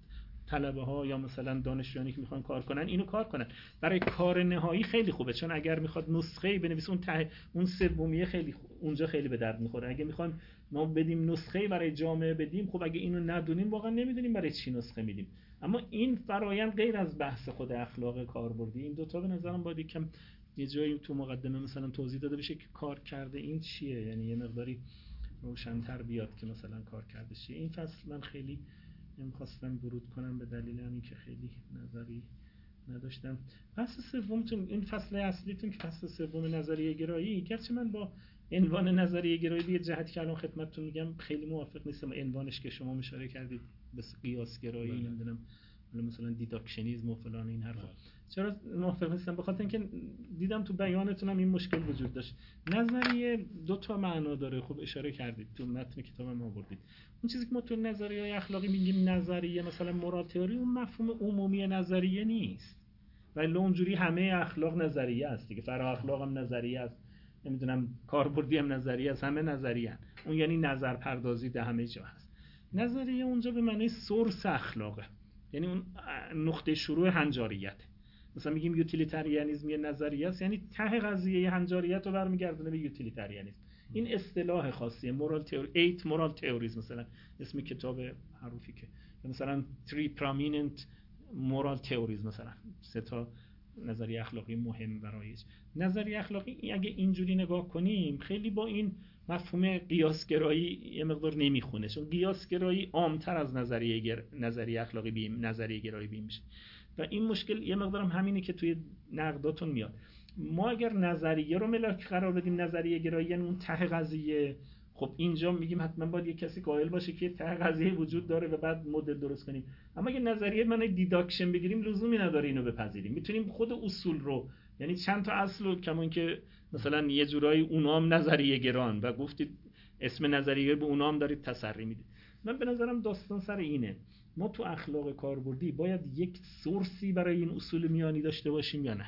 طلبه ها یا مثلا دانشجویانی که میخوان کار کنن اینو کار کنن. برای کار نهایی خیلی خوبه، چون اگر میخواد نسخه‌ای بنویسه اون ته اون سومیه خیلی خو... اونجا خیلی به درد میخوره. اگه میخوام ما بدیم نسخه‌ای برای جامعه بدیم، خب اگه اینو ندونیم واقعا نمیدونیم برای چی نسخه میدیم. اما این فرایند غیر از بحث خود اخلاق کاربردی، این دو تا به نظرم باید یکم یه جایی تو مقدمه مثلا توضیح داده بشه که کار کرده این چیه، یعنی یه مقداری روشن‌تر بیاد که مثلا کار کرده چیه. این فصل من خیلی نمی‌خواستم ورود کنم به دلیل همین که خیلی نظری نداشتم. فصل سومتون، این فصل اصلیتون که فصل سوم نظریه گرایی، گرچه من با عنوان نظریه گرایی به یه جهت که الان خدمتتون میگم خیلی موافق نیستم، عنوانش که شما اشاره کردید به قیاس گرایی، نمیدونم مثلا دیداکشنیسم و فلان این حرفا، چرا موافق نیستم؟ بخاطر اینکه دیدم تو بیانتون هم این مشکل وجود داشت. نظریه دو تا معنا داره، خب اشاره کردید تو متن کتابم آوردید. اون چیزی که ما تو نظریه‌های اخلاقی میگیم نظریه، مثلا مورال تئوری، اون مفهوم عمومی نظریه نیست، ولی اونجوری همه اخلاق نظریه است دیگه. فرا اخلاق هم نظریه است، نمیدونم کاربردی هم نظریه است، همه نظریه هست. اون یعنی نظر پردازی در همه جا هست. نظریه اونجا به معنی سورس اخلاقه، یعنی اون نقطه شروع هنجاریت. مثلا میگیم یوتیلیتاریانیسم یه نظریه است، یعنی ته قضیه هنجاریت رو برمیگردونه به یوتیلیتاریانیسم. این اصطلاح خاصیه. مورال تئوری، ایت مورال تئوریز مثلا اسم کتاب معروفی که مثلا three prominent moral theories، مثلا سه تا نظریه اخلاقی مهم برایش. نظریه اخلاقی اگه اینجوری نگاه کنیم خیلی با این مفهوم قیاسگرایی یه مقدار نمیخونه، چون قیاسگرایی عامتر از نظریه گر... نظریه اخلاقی بیم نظریه گرایی بیم میشه و این مشکل یه مقدارم همینه که توی نقداتون میاد. ما اگر نظریه رو ملاک قرار بدیم نظریه گرایی، یعنی اون ته قضیه، خب اینجا میگیم حتما باید یه کسی قائل باشه که ته قضیه وجود داره و بعد مدل درست کنیم. اما اگه نظریه معنی دیداکشن بگیریم لزومی نداره اینو بپذیریم، میتونیم خود اصول رو، یعنی چند تا اصل رو، کمان که مثلا یه جورایی اونام نظریه گران و گفتید اسم نظریه به اونام دارید تسری میدید. من به نظرم داستان سر اینه، ما تو اخلاق کاربردی باید یک سورسی برای این اصول میانی داشته باشیم یا نه،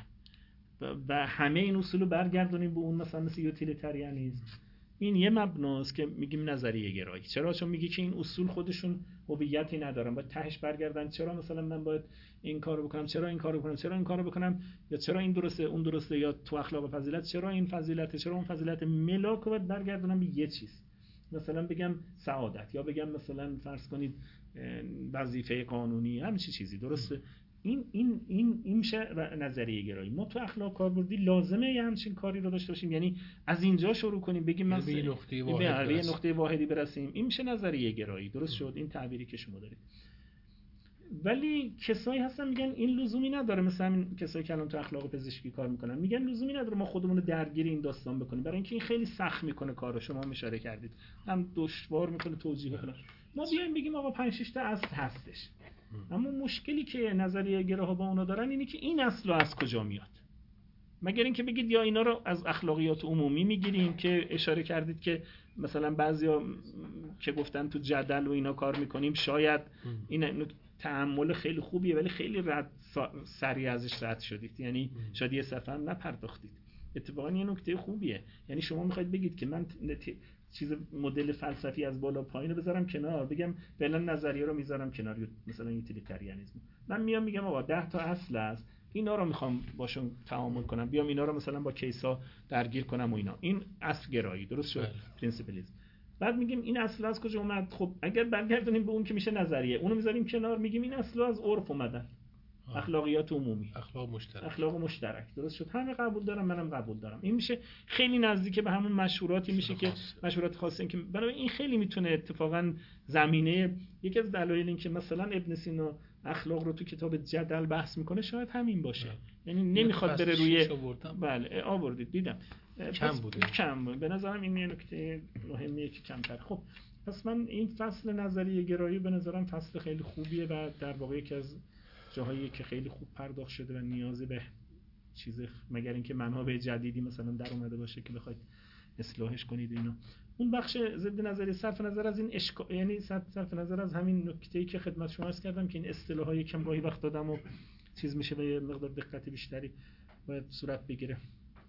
و همه این اصول رو برگردونیم به اون، مثلا مثل یوتیلیتاریانیسم. این یه مبناست که میگیم نظریه گرایی. چرا؟ چون میگه که این اصول خودشون هویتی ندارن، باید تهش برگردن چرا مثلا من باید این کارو بکنم، چرا این کارو بکنم، چرا این کارو بکنم، یا چرا این درسته اون درسته، یا تو اخلاق و فضیلت چرا این فضیلته، چرا اون فضیلت. ملاک رو باید برگردونم به یه چیز، مثلا بگم سعادت، یا بگم مثلا فرض کنید وظیفه قانونی، همین چیزی درسته. این این این این میشه نظریه گرایی. ما تو اخلاق کاربردی لازمه یه همچین کاری رو داشته باشیم، یعنی از اینجا شروع کنیم بگیم من به نقطه واحد به نقطه واحدی برسیم. این میشه نظریه گرایی. درست شد این تعبیری که شما دارید. ولی کسایی هستن میگن این لزومی نداره، مثلا این کسایی که الان تو اخلاق پزشکی کار میکنن میگن لزومی نداره ما خودمون رو درگیر این داستان بکنیم، برای اینکه این خیلی سخت میکنه کارو. شما هم اشاره کردید هم دشوار میکنه توجیه کنه. ما بیایم بگیم آقا پنج شش تا اصل هستش، اما مشکلی که نظریه گراها با اونا دارن اینه که این اصل از کجا میاد؟ مگر اینکه بگید یا اینا رو از اخلاقیات عمومی میگیریم که اشاره کردید که مثلا بعضیا که گفتن تو جدل و اینا کار میکنیم، شاید این تأمل خیلی خوبیه ولی خیلی رد سریع ازش رد شدید، یعنی شاید یه صفحه هم نپرداختید. اتفاقا یه نکته خوبیه، یعنی شما میخواید بگید که من چیز مدل فلسفی از بالا پایین رو بذارم کنار، بگم فعلا نظریه رو میذارم کنار، مثلا یوتیلیتاریانیسم من میام میگم آقا ده تا اصل است، اینا رو میخوام باشون تعامل کنم، بیام اینا رو مثلا با کیسا درگیر کنم و اینا. این اصل گرایی. درست شد؟ پرینسیپلیسم. بعد میگیم این اصل از کجا اومد؟ خب اگر برگردونیم به اون که میشه نظریه، اونو میذاریم کنار، میگیم این اصل از عرف اومدن، اخلاقیات عمومی، اخلاق مشترک. اخلاق مشترک. درست شد؟ همه قبول دارم، منم قبول دارم. این میشه خیلی نزدیک به همون مشهوراتی میشه که مشهورات خاصه که برای این خیلی میتونه اتفاقا زمینه. یکی از دلایل این که مثلا ابن سینا اخلاق رو تو کتاب جدل بحث میکنه شاید همین باشه، یعنی نمیخواد بره روی بله آوردید دیدم کم بوده کم بود. به نظرم این یه نکته مهمیه که کمتر. خب پس من این فصل نظریه گرایی به نظرم فصل خیلی خوبیه و در واقع یکی از جاهایی که خیلی خوب پرداخت شده و نیازی به چیز مگر اینکه منابع جدیدی مثلا در اومده باشه که بخواید اصلاحش کنید اینا. اون بخش ضد نظری صرف نظر از این اشکا... یعنی صرف نظر از همین نکته‌ای که خدمت شما عرض کردم که این اصطلاحای کم گاهی وقت دادم و چیز میشه به مقدار دقت بیشتری باید صورت بگیره.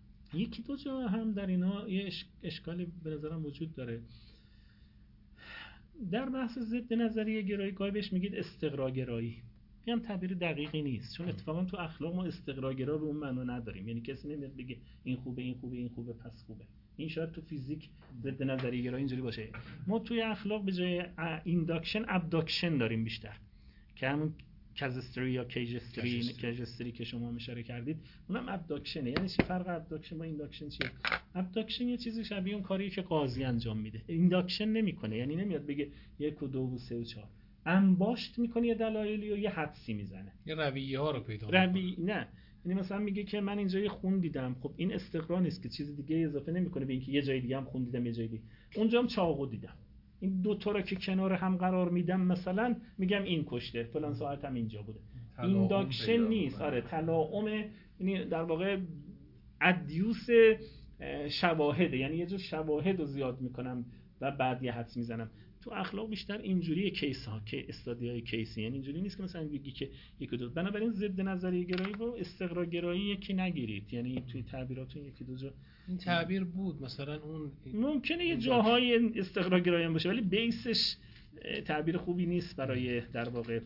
یکی دو جا هم در اینا یه اش... اشکالی به نظرم وجود داره. در بحث ضد نظریه گرایی گاهی بهش میگید استقراگرایی. میگم تعبیر دقیقی نیست، چون اتفاقا تو اخلاق ما استقراگرا به اون معنا نداریم. یعنی کسی نمیاد بگه این خوبه این خوبه این خوبه پس خوبه. این شاید تو فیزیک ضد نظریه گرایی اینجوری باشه. ما توی اخلاق به جای اینداکشن ابداکشن داریم بیشتر، که همون کازستری یا کیجستری کیجستری که شما اشاره کردید اونم ابداکشنه. یعنی چی فرق ابداکشن با اینداکشن چیه؟ ابداکشن یه چیزی شبیه اون کاریه که قاضی انجام میده. اینداکشن نمیکنه، یعنی نمیاد بگه یک و دو و سه و چهار، انباشت میکنه یه دلایلی و یه حدسی میزنه، یه رویه ها رو پیدا میکنه. روی نه، یعنی مثلا میگه که من اینجا یه خون دیدم، خب این استقرا نیست که چیز دیگه اضافه نمیکنه به اینکه یه جای دیگه هم خون دیدم، یه جای دیگه اونجا هم چاقو دیدم، این دو تا رو که کنار هم قرار میدم مثلا میگم این کشته فلان ساعت هم اینجا بوده. اینداکشن نیست، آره تلاعم، یعنی در واقع ادیوس شواهده، یعنی یه جور شواهد رو زیاد میکنم و بعد یه حدس میزنم. تو اخلاق بیشتر اینجوریه، کیس ها که استادیای کیسی، یعنی اینجوری نیست که مثلا بگی که یک دو. بنابراین ضد نظریه گرایی و استقرا گرایی یکی نگیرید، یعنی توی تعبیراتون یکی دو جا این تعبیر بود، مثلا اون ممکنه یه جاهای استقرا گرایی هم باشه ولی بیسش تعبیر خوبی نیست برای در واقع.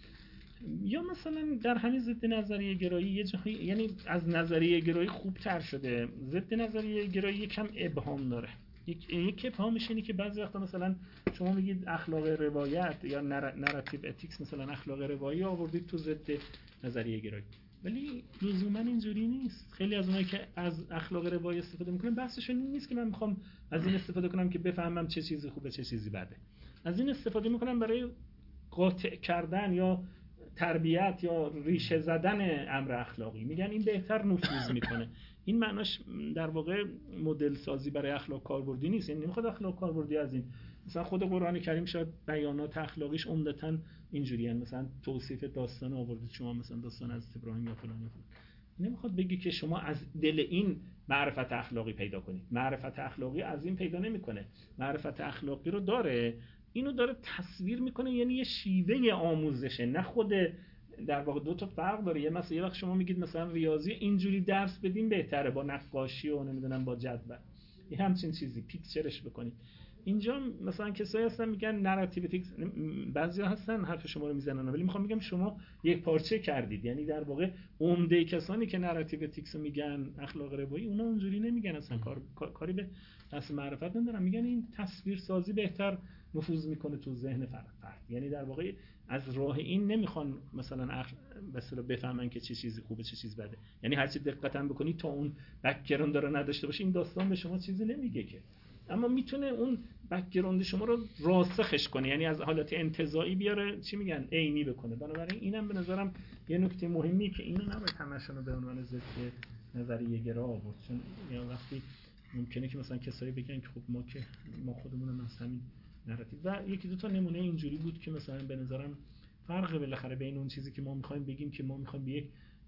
یا مثلا در همین ضد نظریه گرایی یه جایی، یعنی از نظریه گرایی خوبتر شده، ضد نظریه گرایی یکم ابهام داره. یک یک ابهامش اینه که بعضی وقتا مثلا شما میگید اخلاق روایت یا نراتیو اتیکس، مثلا اخلاق روایی آوردید تو ضد نظریه گرایی، ولی لزوما اینجوری نیست. خیلی از اونایی که از اخلاق روایی استفاده میکنن بحثشون این نیست که من میخوام از این استفاده کنم که بفهمم چه چیزی خوبه چه چیزی بده. از این استفاده میکنن برای قاطع کردن یا تربیت یا ریشه زدن امر اخلاقی. میگن این بهتر نفوذ میکنه. این معناش در واقع مدل سازی برای اخلاق کاربردی نیست. یعنی نمیخواد اخلاق کاربردی از این، مثلا خود قرآن کریم شاید بیانات اخلاقیش عمدتاً اینجوریه، مثلا توصیف داستان آوردید شما، مثلا داستان از ابراهیم یا فلان یا فلان، نمیخواد بگی که شما از دل این معرفت اخلاقی پیدا کنید. معرفت اخلاقی از این پیدا نمیکنه. معرفت اخلاقی رو داره، اینو داره تصویر میکنه، یعنی یه شیوه آموزشه، نه خود در واقع. دو تا فرق داره. یه مثلا یه وقت شما میگید مثلا ریاضی اینجوری درس بدین بهتره با نقاشی و نمیدونم با جدول، یه همچین چیزی پیکچرش بکنید. اینجا مثلا کسایی هستن میگن نراتیو اتیکس، بعضیا هستن حرف شما رو میزنن، ولی میخوام بگم شما یک پارچه کردید. یعنی در واقع عمده کسانی که نراتیو اتیکس میگن اخلاق روایی، اونا اونجوری نمیگن، اصلا کار کاری به دست معرفت ندارن. میگن این تصویر سازی بهتر نفوذ میکنه تو ذهن فرد. یعنی در واقع از راه این نمیخوان مثلا اخ... مثلا بفهمن که چه چیزی خوبه چه چیز بده. یعنی هر چی دقت بکنی تا اون بک‌گراند رو نداشته باشه این داستان به شما چیزی نمیگه که، اما میتونه اون بک‌گراند شما رو راسخش کنه، یعنی از حالت انتزاعی بیاره چی میگن عینی بکنه. بنابراین اینم به نظرم یه نکته مهمی که اینو نباید همشون به عنوان ضد نظریه گرا آورد، چون یا وقتی ممکنه که مثلا کسایی بگن که خب ما که ما خودمون از همین نراتیو. و یکی دو تا نمونه اینجوری بود که مثلا به نظرم فرق بالاخره بین اون چیزی که ما میخوایم بگیم که ما میخوایم به یک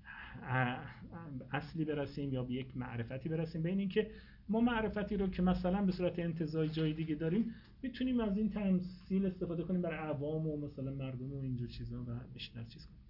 اصلی برسیم یا به یک معرفتی برسیم، بین این که ما معرفتی رو که مثلا به صورت انتزاعی جای دیگه داریم میتونیم از این تمثیل استفاده کنیم برای عوام و مثلا مردم و اینجور چیزا و بیشتر چیز کنیم.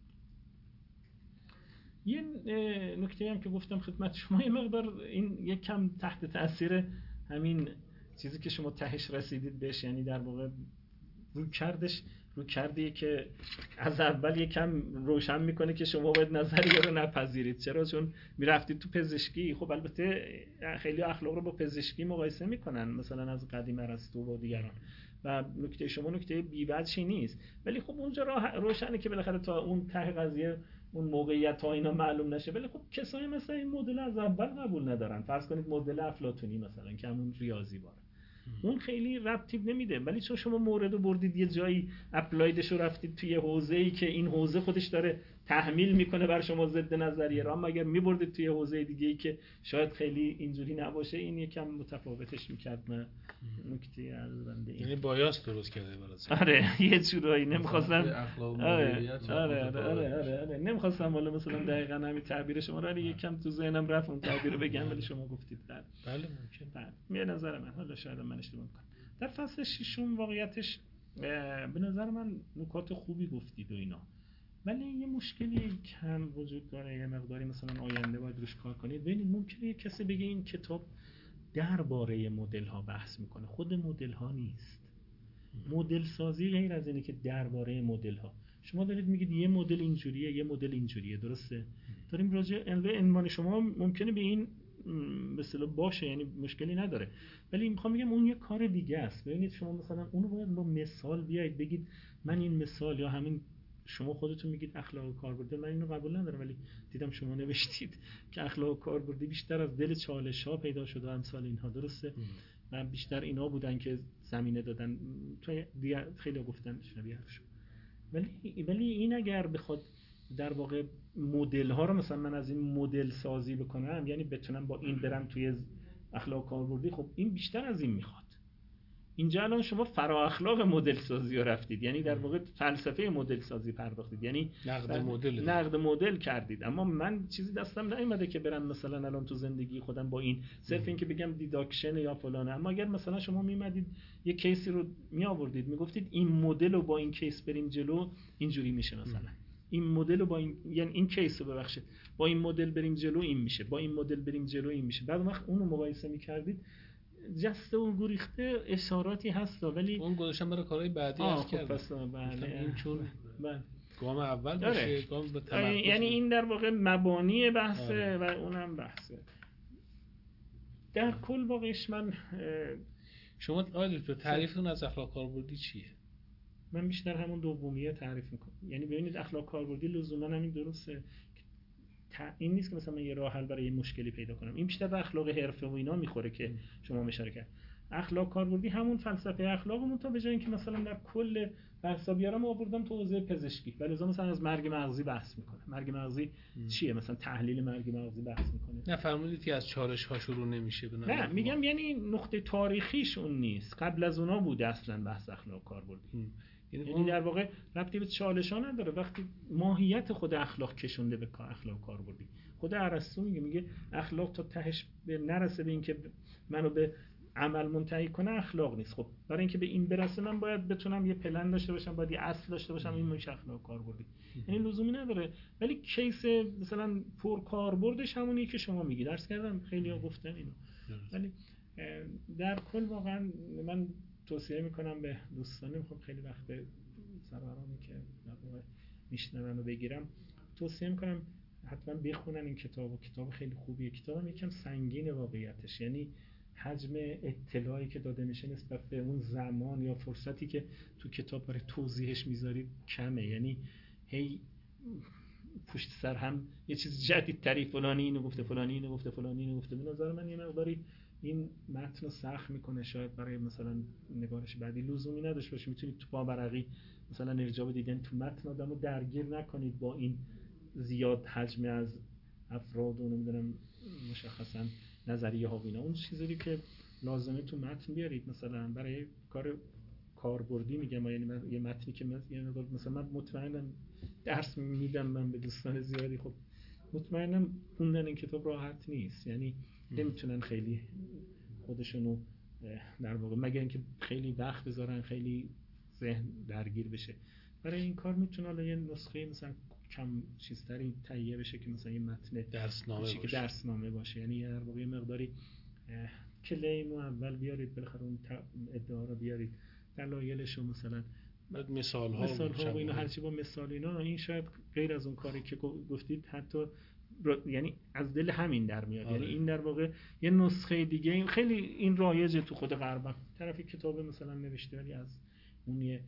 یه نکته هم که گفتم خدمت شما، یه مقدار این یک کم تحت تاثیر همین چیزی که شما تهش رسیدید بهش، یعنی در واقع رو کردش رو کردیه که از اول یکم روشن میکنه که شما باید نظریه رو نپذیرید. چرا؟ چون میرفتید تو پزشکی. خب البته خیلی اخلاق رو با پزشکی مقایسه میکنن، مثلا از قدیم ارسطو و دیگران، و نکته شما نکته بی‌وجهی نیست، ولی خب اونجا روشنه که بالاخره تا اون ته قضیه اون موقعیت ها اینا معلوم نشه. ولی خب کسایی مثلا این مدل از اول قبول ندارن. فرض کنید مدل افلاطونی مثلا که همون ریاضی باره، اون خیلی ربطی نمیده، ولی چون شما مورد رو بردید یه جایی اپلایدش رو رفتید توی حوزه‌ای که این حوزه خودش داره تحمیل میکنه بر شما ضد نظریه را، اما اگر میبردید توی حوزه دیگه‌ای که شاید خیلی اینجوری نباشه، این یکم متفاوتش میکرد. نه نکته از بنده این، یعنی بایاس درست کرده برات. آره یه جورایی نمیخواستم، آره آره آره آره آره آره نمیخواستم ولی مثلا دقیقاً همین تعبیر شما رو، ولی یکم تو ذهنم رفت اون تعبیر رو بگم، ولی شما گفتید بله بله ممکن. بله می نظر من، حالا شاید من اشتباه کنم. در فصل ششم واقعیتش به نظر من نکات خوبی گفتید و اینا، ولی یه مشکلی کم وجود داره، یه مقداری مثلا آینده باید روش کار کنید. ببینید ممکنه یه کسی بگه این کتاب درباره مدل ها بحث میکنه، خود مدل ها نیست. مدل سازی غیر از اینه که درباره مدل ها، شما دارید میگید یه مدل اینجوریه یه مدل اینجوریه، درسته؟ داریم راجع به عنوان شما ممکنه به این مثلا باشه، یعنی مشکلی نداره، ولی میخوام بگم اون یه کار دیگه است. ببینید شما مثلا اونو باید با مثال بیاید بگید من این مثال، یا همین شما خودتون میگید اخلاق کاربردی، من اینو قبول ندارم، ولی دیدم شما نوشتید که اخلاق کاربردی بیشتر از دل چالش ها پیدا شده و امثال اینها، درسته؟ و بیشتر اینا بودن که زمینه دادن، تو دیگه خیلی گفتن شبیه حرفشون. ولی ولی این اگر بخواد در واقع مدل ها رو مثلا من از این مدل سازی بکنم، یعنی بتونم با این برم توی اخلاق کاربردی، خب این بیشتر از این میخواد. اینجا الان شما فرا اخلاق مدل سازی رو رفتید، یعنی در واقع فلسفه مدل سازی پرداختید، یعنی نقد مدل نقد مدل کردید. اما من چیزی دستم نیومده که برم مثلا الان تو زندگی خودم با این صرف این که بگم دیداکشن یا فلانه. اما اگر مثلا شما میمدید یه کیسی رو می آوردید میگفتید این مدل رو با این کیس بریم جلو اینجوری میشه، مثلا این مدل رو با این، یعنی این کیس رو ببخشید با این مدل بریم جلو این میشه، با این مدل بریم جلو این میشه. بعد وقت اون رو مقایسه میکردید، جسته و گریخته اشاراتی هست، ولی اون گذاشتن برای کارهای بعدی آه هست خب کردن. پس بله این چون بله. گام اول داره. باشه، گام به تمرکز، یعنی این در واقع مبانی بحثه. آره. و اونم بحثه. در کل واقعش من شما آقای دکتر تعریفتون از اخلاق کاربردی چیه؟ من بیشتر همون دومیه تعریف میکنم. یعنی ببینید اخلاق کاربردی لزوما همین درسته، این نیست که مثلا من یه راه حل برای یه مشکلی پیدا کنم. این بیشتر به اخلاق حرفه و اینا میخوره که شما اشاره کردید. اخلاق کاربردی همون فلسفه اخلاقمون، تا به جای اینکه مثلا در کل بحثا بیارم آوردم تو حوزه پزشکی، ولی مثلا از مرگ مغزی بحث میکنه. مرگ مغزی م. چیه؟ مثلا تحلیل مرگ مغزی بحث میکنه. نه فرمودید که از چالش ها شروع نمیشه. نه میگم یعنی نقطه تاریخیش اون نیست، قبل از اونا بوده اصلا بحث اخلاق کاربردی. یعنی اون... در واقع ربطی به چالش ها نداره. وقتی ماهیت خود اخلاق کشونده به اخلاق کاربردی، خود ارسطو میگه میگه اخلاق تا تهش به نرسه به این که منو به عمل منتهی کنه اخلاق نیست. خب برای اینکه به این برسه من باید بتونم یه پلن داشته باشم، باید یه اصل داشته باشم، این میشه اخلاق کاربردی. یعنی لزومی نداره، ولی کیس مثلا پر کاربردش همونیه که شما میگید. درس کردم خیلی‌ها گفتن اینو، ولی در کل واقعا من توصیه میکنم به دوستانم، خب خیلی وقت سربرامی که در واقع میشنون رو بگیرم، توصیه میکنم حتما بخونن این کتابو. کتاب خیلی خوبیه. کتابم یکم سنگین واقعیتش، یعنی حجم اطلاعی که داده میشه نسبت به اون زمان یا فرصتی که تو کتاب برای توضیحش میذارید کمه. یعنی هی پشت سر هم یه چیز جدید تری، فلانی اینو گفته، فلانی اینو گفته، فلانی اینو گفته. به نظر من یه مقداری این متن رو سخت میکنه. شاید برای مثلا نگارش بعدی لزومی نداشته باشه، میتونید تو پاورقی مثلا ارجاع بدید، یعنی تو متن آدمو درگیر نکنید با این زیاد حجم از افراد و نمیدونم مشخصا نظریه ها و اینا. اون چیزی که لازمه تو متن بیارید. مثلا برای کار کاربردی میگم، یعنی یه متنی که مثلا من مطمئنم درس میدم من به دوستان زیادی، خب مطمئنم خوندن این کتاب راحت نیست، یعنی نمیتونن خیلی خودشونو در واقع، مگر اینکه خیلی وقت بذارن، خیلی ذهن درگیر بشه. برای این کار میتونه یه نسخه مثلا کم چیزتری تهیه بشه که مثلا یه متن درسنامه باشه. که درسنامه باشه. یعنی در واقع مقداری کلیم اول بیارید، بالاخره اون ادعا رو بیارید، دلایلش رو مثلا مثال ها مثال ها و اینا، هر چی با مثال اینا. این شاید غیر از اون کاری که گفتید حتی یعنی از دل همین در میاد. آره. یعنی این در واقع یه نسخه دیگه، این خیلی این رایجه تو خود غرب، طرفی کتاب مثلا نوشته ولی از اون یه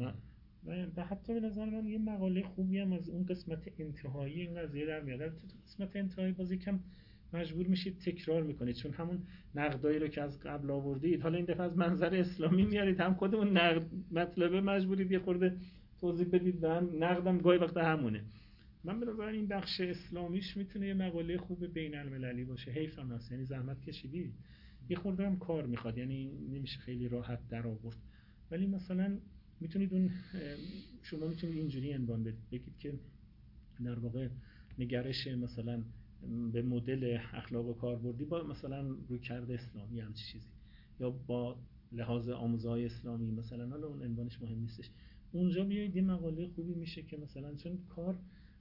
و حتی به نظر من یه مقاله خوبی هم از اون قسمت انتهایی این قضیه در میاد. البته تو قسمت انتهایی بازی کم مجبور میشید تکرار میکنید، چون همون نقدایی رو که از قبل آوردید حالا این دفعه از منظر اسلامی میارید، هم خودمون نقد مطلبه مجبورید یه خورده توضیح بدید و هم نقدم گاهی وقتا همونه. من به نظر این بخش اسلامیش میتونه یه مقاله خوب بین المللی باشه. حیف هم هست، یعنی زحمت کشیدید، یه خورده هم کار میخواد، یعنی نمیشه خیلی راحت در آورد. ولی مثلا میتونید اون شما میتونید اینجوری عنوان بدید، بگید که در واقع نگرش مثلا به مدل اخلاق کاربردی با مثلا رویکرد اسلامی هم چیزی، یا با لحاظ آموزهای اسلامی مثلا، حالا اون عنوانش مهم نیستش. اونجا بیایید یه مقاله خوبی میشه که مثلا، چون کار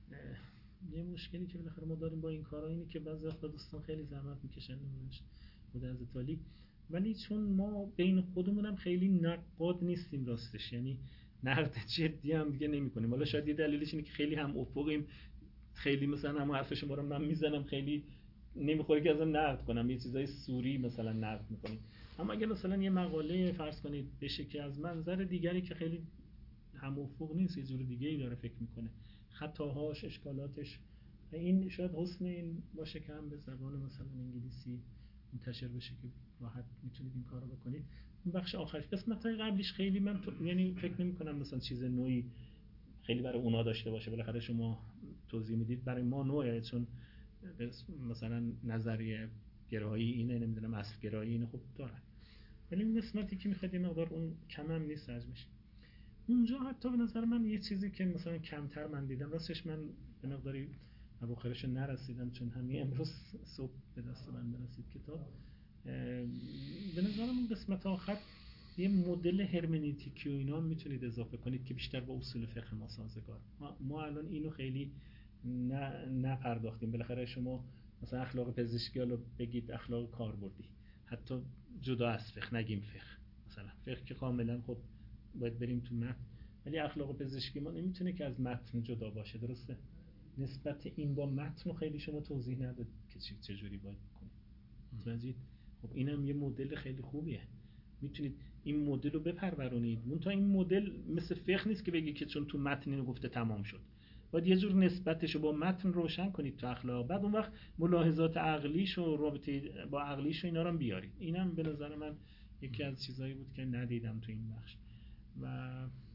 یه مشکلی که بالاخره ما داریم با این کارا اینه که بعضی وقتا دوستان خیلی زحمت میکشن نمیدونش خود حضرت علی، ولی چون ما بین خودمون هم خیلی نقاد نیستیم راستش، یعنی نقد جدی هم دیگه نمی‌کنیم. حالا شاید یه دلیلش اینه که خیلی هم افقیم، خیلی مثلا هم حرف شما رو من میزنم خیلی نمیخوره که ازم نقد کنم، یه چیزای سوری مثلا نقد میکنیم. اما اگه مثلا یه مقاله فرض کنید بشه که از منظر دیگری که خیلی هم افق نیست یه جور دیگه ای داره فکر میکنه، خطاهاش، اشکالاتش، این شاید حسن این باشه که هم به زبان مثلا انگلیسی منتشر بشه که راحت میتونید این کارو بکنید. اون بخش آخرش قسمت‌های قبلیش خیلی من تو... یعنی فکر نمی‌کنم مثلا چیز نوعی خیلی برای اونا داشته باشه. بالاخره شما توضیح میدید، برای ما نوعه، چون مثلا نظریه گرایی اینه، نمیدونم اصل گرایی اینه، خب داره. ولی این قسمتی که میخواد یه مقدار اون کم هم نیست حجمش. اونجا حتی به نظر من یه چیزی که مثلا کمتر من دیدم، راستش من به مقداری اواخرش نرسیدم چون همین امروز صبح به دست من برسید کتاب. به نظرم اون قسمت آخر یه مدل هرمنوتیکی و اینا میتونید اضافه کنید که بیشتر با اصول فقه ما سازگار. ما, ما الان اینو خیلی نه نپرداختیم. بالاخره شما مثلا اخلاق پزشکی رو بگید اخلاق کاربردی، حتی جدا از فقه نگیم فقه، مثلا فقه که کاملا خب باید بریم تو متن، ولی اخلاق پزشکی ما نمیتونه که از متن جدا باشه. درسته؟ نسبت این با متن خیلی شما توضیح نداد که چه جوری باید بکنید. متوجهید؟ خب اینم یه مدل خیلی خوبیه، میتونید این مدل رو بپرورونید. منتها این مدل مثل فقه نیست که بگی که چون تو متن اینو گفته تمام شد. باید یه جور نسبتش رو با متن روشن کنید تو اخلاق، بعد اون وقت ملاحظات عقلیش و رابطه با عقلیش و اینا رو هم بیارید. اینم به نظر من یکی از چیزایی بود که ندیدم تو این بخش. و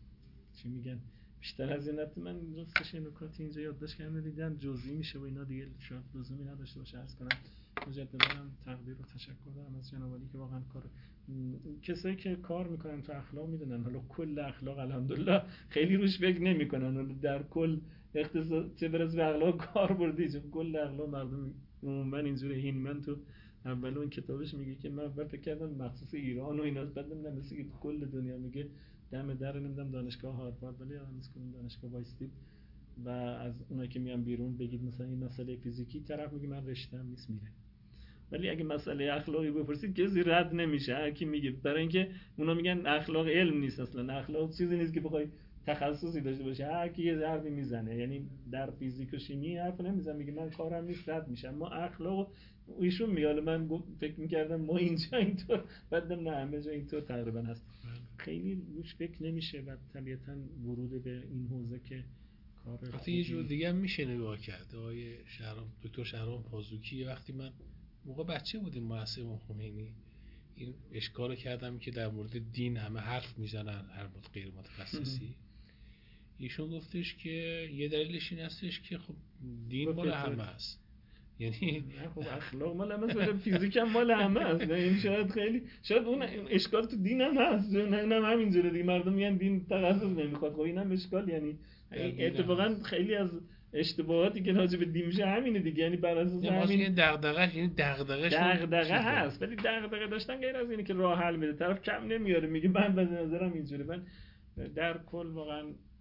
چی میگن بیشتر از این نت من راستش نکاتی اینجا یادداشت کردم دیدم جزئی میشه و اینا دیگه شاید لزومی نداشته باشه. عرض کنم مجددا تقدیر و تشکر دارم از جناب عالی که واقعا کار کسایی که کار میکنن تو اخلاق میدونن. حالا کل اخلاق الحمدلله خیلی روش فکر نمیکنن، در کل اختصاص چه برس به اخلاق کار بردی، چون کل اخلاق مردم عموما اینجوری. هینمن تو اول اون کتابش میگه که من اول فکر کردم مخصوص ایران و اینا، بعد نمیدونم مثل که کل دنیا میگه دم در نمیدونم دانشگاه هاروارد ولی هنوز کدوم دانشگاه وایستید و از اونایی که میان بیرون بگید مثلا این مسئله فیزیکی، طرف میگه من رشته‌ام نیست میره. ولی اگه مسئله اخلاقی بپرسید کسی رد نمیشه، هر کی میگه، برای اینکه اونا میگن اخلاق علم نیست، اصلا اخلاق چیزی نیست که بخوای تخصصی داشته باشه، هر کی یه حرفی میزنه. یعنی در فیزیک و شیمی حرف نمیزنه، میگه من کارم نیست، رد میشم. ما اخلاق ایشون میگه من فکر میکردم ما اینجا اینطور، بعدم نه همه جا اینطور تقریبا هست. خیلی روش فکر نمیشه و طبیعتاً ورود به این حوزه که کار وقتی یه جور دیگه هم میشه نگاه کرد. آقای شهرام دکتر شهرام پازوکی وقتی من موقع بچه بودیم مؤسسه امام خمینی این اشکال کردم که در مورد دین همه حرف میزنن هر بود غیر متخصصی، ایشون گفتش که یه دلیلش این هستش که خب دین مال همه است. یعنی خب اخلاق مال همه است، فیزیک هم مال همه است. این شاید خیلی شاید اون اشکال تو دین هم هست، نه نه همینجوره دیگه. مردم میگن دین تخصص نمیخواد، خب اینم اشکال. یعنی اتفاقا خیلی از اشتباهاتی که راجع به دین میشه همینه دیگه. یعنی بر اساس همین دغدغه‌اش، یعنی دغدغه‌اش دغدغه هست، ولی دغدغه داشتن غیر از اینه که راه حل میده، طرف کم نمیاره، میگه من به نظرم اینجوره. من در کل واقعا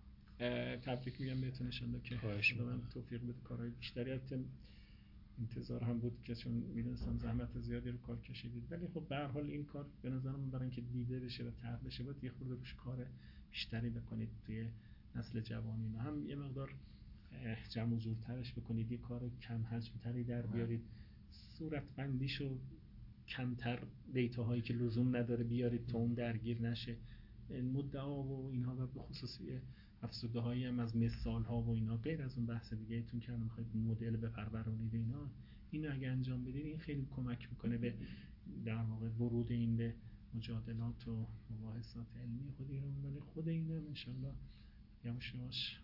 تبریک میگم بهتون ان شاءالله که من توفیق بده کارهای بیشتری. البته انتظار هم بود که چون میدونستم زحمت زیادی رو کار کشیدید، ولی خب به هر حال این کار به نظرم برای اینکه دیده بشه و طرح بشه باید یه خورده روش کار بیشتری بکنید توی نسل جوان. اینا هم یه مقدار جمع و جورترش بکنید، یه کار کم حجم‌تری در بیارید، صورت بندیشو کمتر، دیتاهایی که لزوم نداره بیارید تا اون درگیر نشه. مدعا و اینها و به خصوص افسوده هایی هم از مثال ها و اینا، غیر از اون بحث دیگه ایتون که میخواید مدل بپرورونید اینا، اینو اگه انجام بدید این خیلی کمک میکنه به در واقع ورود این به مجادلات و مباحثات علمی خود ایران. ولی خود اینم انشالله یواش یواش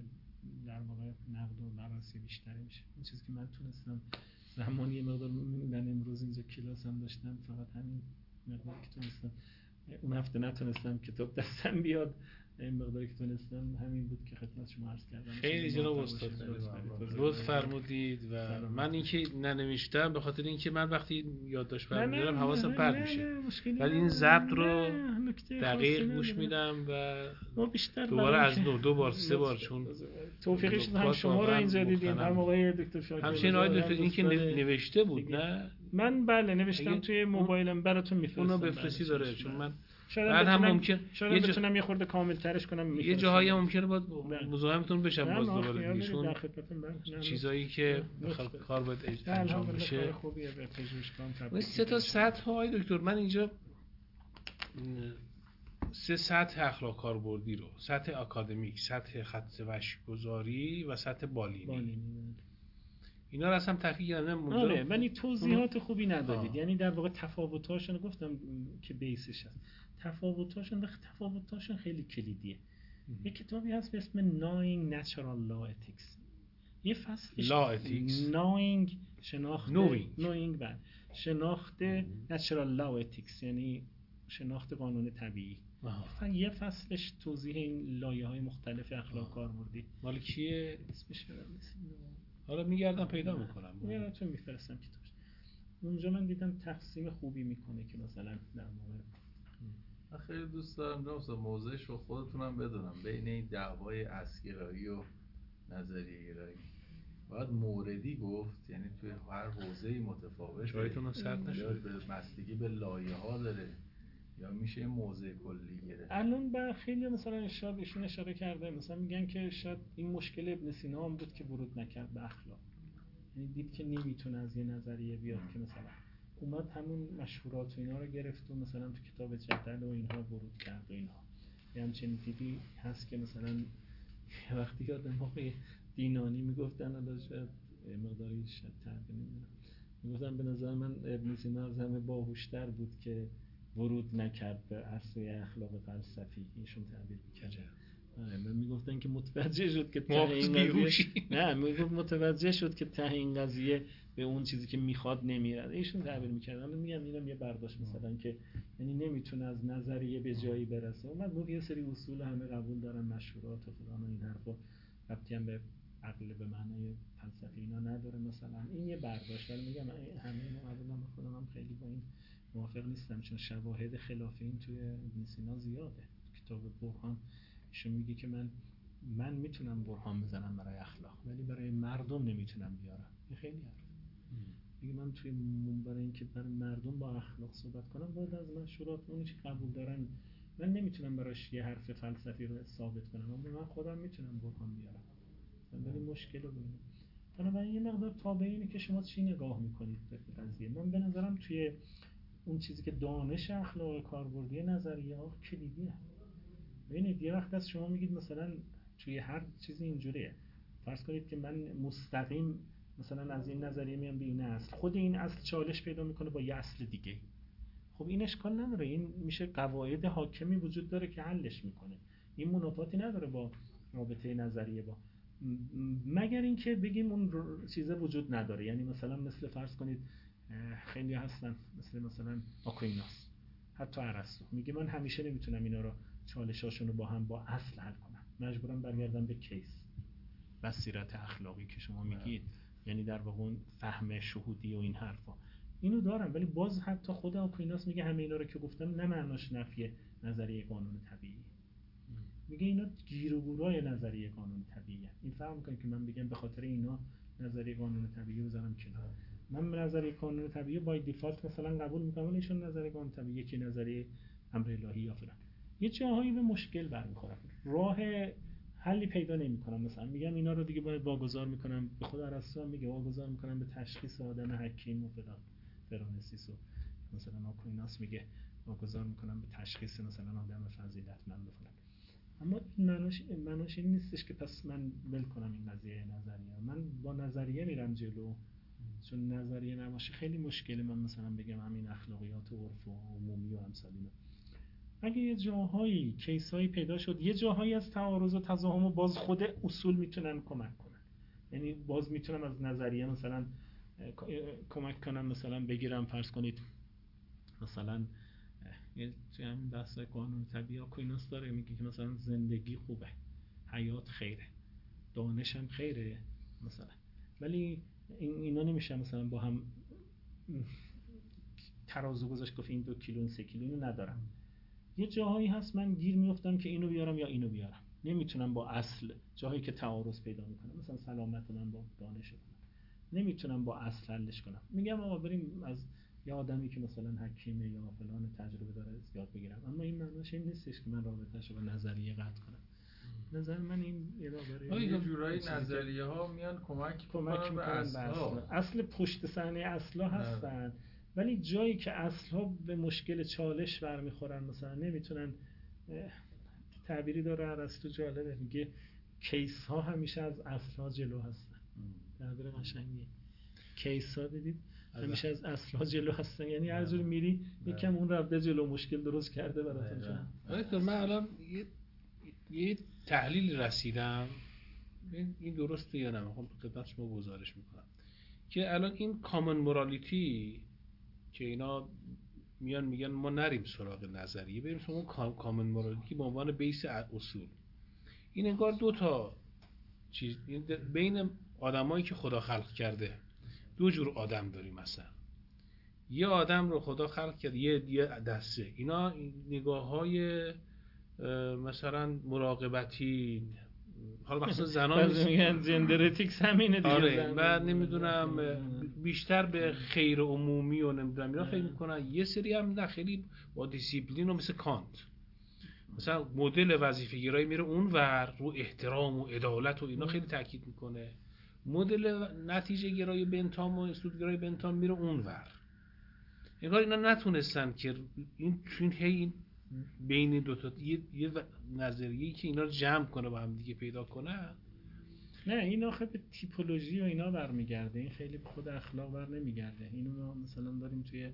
در واقع نقد و بررسی بیشتری میشه. این چیزی که من تونستم زمانی مقدار، من امروز اینجا کلاس هم داشتم، فقط همین مقدار که تونستم، اون هفته نتونستم کتاب دستم بیاد، این مقداری که تونستم همین بود که خدمت شما عرض کردم. خیلی جناب استاد لطف فرمودید و من اینکه ننوشتم به خاطر اینکه من وقتی یادداشت برمی‌دارم حواسم پرت میشه، ولی این ضبط رو دقیق گوش میدم و دوباره از نو دو بار سه بار، چون توفیقش هم شما رو اینجا دیدیم، هم آقای دکتر شاکر همچنین آقای دکتر این که نوشته بود. نه من بله نوشتم توی موبایلم براتون میفرستم، اونو بفرستی داره، چون من بعد هم ممکن شاید یه بتونم یه خورده کامل ترش کنم. یه جاهایی ممکنه باید مزاحمتون بشم باز دوباره دیگه، چون چیزایی که کار باید انجام بشه. خوبیه به پژوهشگاه این سه تا سطح های دکتر، من اینجا سه سطح اخلاق کاربردی رو، سطح اکادمیک، سطح خط وشگذاری و سطح بالینی, بالینی. اینا رو اصلا تحقیق کردم. آره ولی توضیحات خوبی ندادید. آه. یعنی در واقع تفاوتاشون گفتم که بیسش هست، تفاوتاشون و تفاوتاشون خیلی کلیدیه. یه کتابی هست به اسم Knowing Natural Law Ethics. یه فصلش Law Ethics Knowing شناخت Knowing Knowing بعد شناخت Natural Law Ethics یعنی شناخت قانون طبیعی. آه. یه فصلش توضیح این لایه‌های مختلف اخلاق کاربردی. مال کیه؟ اسمش رو حالا میگردم پیدا میکنم. براتون میفرستم کتابش. اونجا من دیدم تقسیم خوبی میکنه که مثلا در مورد من خیلی دوست دارم مثلا موضوعش رو خودتونم بدونم بین این دعوای اصل‌گرایی و نظریه گرایی. باید موردی گفت، یعنی توی هر حوزه‌ای متفاوته. جایتون رو سرد نشد. به بستگی به لایه‌ها داره یا میشه موضوع کلی گرفت. الان با خیلی مثلا اشاره ایشون اشاره کرده، مثلا میگن که شاید این مشکل ابن سینا هم بود که ورود نکرد به اخلاق، یعنی دید که نمیتونه از یه نظریه بیاد ام. که مثلا اومد همون مشهورات و اینا رو گرفت و مثلا تو کتاب جدل و اینها ورود کرد و اینها. یه همچین دیدی هست که مثلا وقتی یادم آقای دینانی میگفتن الان شاید مقداری شاید تعبیر نمیدونم، میگفتن به نظر من ابن سینا از همه باهوشتر بود که ورود نکرد به عرصه اخلاق فلسفی. ایشون تعبیر می‌کرد. من میگفتن که متوجه شد که ته این قضیه نه میگفت متوجه شد که ته این قضیه به اون چیزی که میخواد نمیرسه. ایشون تعبیر می‌کرد. حالا میگم اینم یه برداشت مثلا که یعنی نمیتونه از نظریه به جایی برسه. اومد گفت یه سری اصول همه قبول دارن، مشهورات و فلان و این حرفا، ربطی هم به عقل به معنای فلسفی اینا نداره مثلا. این یه برداشت. ولی میگم همه اینو قبولم، خودم هم خیلی با این موافق نیستم، چون شواهد خلاف این توی ابن سینا زیاده. کتاب برهان ایشون میگه که من من میتونم برهان بزنم برای اخلاق ولی برای مردم نمیتونم بیارم. این خیلی حرف. میگه من توی برای اینکه برای مردم با اخلاق صحبت کنم باید از مشهورات اونی که قبول دارن، من نمیتونم براش یه حرف فلسفی رو ثابت کنم، اما من خودم میتونم برهان بیارم. ولی مشکل رو ببینید. بنابراین یه مقدار تابع اینه که شما چی نگاه میکنید به قضیه. من به نظرم توی اون چیزی که دانش اخلاق کاربردی نظریه ها کلیدیه. ببینید یه وقت از شما میگید مثلا توی هر چیزی اینجوریه، فرض کنید که من مستقیم مثلا از این نظریه میام به این اصل، خود این اصل چالش پیدا میکنه با یه اصل دیگه. خب این اشکال نداره، این میشه قواعد حاکمی وجود داره که حلش میکنه. این منافاتی نداره با رابطه نظریه با، مگر اینکه بگیم اون چیزه وجود نداره. یعنی مثلا مثل فرض کنید خیلی هستن مثل مثلا آکویناس، حتی ارسطو میگه من همیشه نمیتونم اینا رو چالشاشون رو با هم با اصل حل کنم، مجبورم برگردم به کیس، بصیرت اخلاقی که شما میگید، یعنی در واقع اون فهم شهودی و این حرفا اینو دارم. ولی باز حتی خود آکویناس میگه همه اینا رو که گفتم نه معناش نفی نظریه قانون طبیعی، میگه اینا گیر و گورای نظریه قانون طبیعیه. این فهم میکنه که من بگم به خاطر اینا نظریه قانون طبیعی رو بذارم کنار. من نظریه قانون طبیعی بای دیفالت مثلا قبول میکنم ولی ایشون نظریه قانون طبیعی یکی نظریه امر الهی یا فلان، یه جاهایی به مشکل برمیخورم، راه حلی پیدا نمیکنم. مثلا میگم اینا رو دیگه باید واگذار میکنم به خود ارسطو، میگه واگذار میکنم به تشخیص آدم حکیم و فلان، فرانسیس و مثلا آکویناس میگه واگذار میکنم به تشخیص مثلا آدم فضیلتمند و فلان. اما این معناش معناش این نیستش که پس من ول کنم این قضیه نظریه. من با نظریه میرم جلو، چون نظریه نباشه خیلی مشکله. من مثلا بگم همین اخلاقیات و عرف و عمومی و امثال اینا، اگه یه جاهایی کیسایی پیدا شد، یه جاهایی از تعارض و تضاهم باز خود اصول میتونن کمک کنن. یعنی باز میتونم از نظریه مثلا کمک کنم، مثلا بگیرم فرض کنید مثلا یه توی همین بحثای قانون طبیعی آکویناس داره میگه که مثلا زندگی خوبه، حیات خیره، دانش هم خیره مثلا، ولی این اینا نمیشه مثلا با هم ترازو گذاشت گفت این دو کیلو این سه کیلو، اینو ندارم. یه جاهایی هست من گیر میافتم که اینو بیارم یا اینو بیارم، نمیتونم با اصل، جاهایی که تعارض پیدا میکنه مثلا سلامت من با دانش کنم، نمیتونم با اصل حلش کنم. میگم آقا بریم از یا آدمی که مثلا حکیمه یا فلان تجربه داره یاد بگیرم. اما این معناش این نیستش که من رابطه‌اش رو با نظریه قطع کنم. نظر من این برای یه جورایی نظریه ها میان کمک کمک میکنن به اصلا. اصل پشت صحنه اصلا هستن، ولی جایی که اصلا به مشکل چالش برمیخورن، مثلا نمیتونن، تعبیری داره ارسطو جالبه، میگه کیس ها همیشه از اصلا جلو هستن. تعبیر قشنگی. کیس ها دیدید همیشه از اصلا جلو هستن، یعنی هر جور میری یکم اون رفته جلو، مشکل درست کرده براتون. دکتر من الان یه یه تحلیل رسیدم، این درسته یا نه، میخوام خدمت شما گزارش میکنم که الان این کامن مورالیتی که اینا میان میگن ما نریم سراغ نظریه، بریم سراغ کامن مورالیتی به عنوان بیس اصول، این انگار دو تا چیز بین آدمایی که خدا خلق کرده، دو جور آدم داریم. مثلا یه آدم رو خدا خلق کرده، یه دسته اینا نگاه‌های مثلا مراقبتی، حالا مثلا زنان میگن جندرتیکس همینه دیگه. آره من نمیدونم بیشتر به خیر عمومی و نمیدونم اینا فکر میکنن. یه سری هم نه خیلی با دیسیپلین و مثل کانت مثلا مدل وظیفه گرایی میره اون ور، رو احترام و عدالت و اینا خیلی تاکید میکنه. مدل نتیجه گرایی بنتام و سود گرایی بنتام میره اون ور. انگار اینا نتونستن که این چون هی بین دو تا یه, یه نظریه‌ای که اینا رو جمع کنه با هم دیگه پیدا کنه. نه این آخه به تیپولوژی و اینا برمیگرده، این خیلی خود اخلاق بر نمیگرده. اینو مثلا داریم توی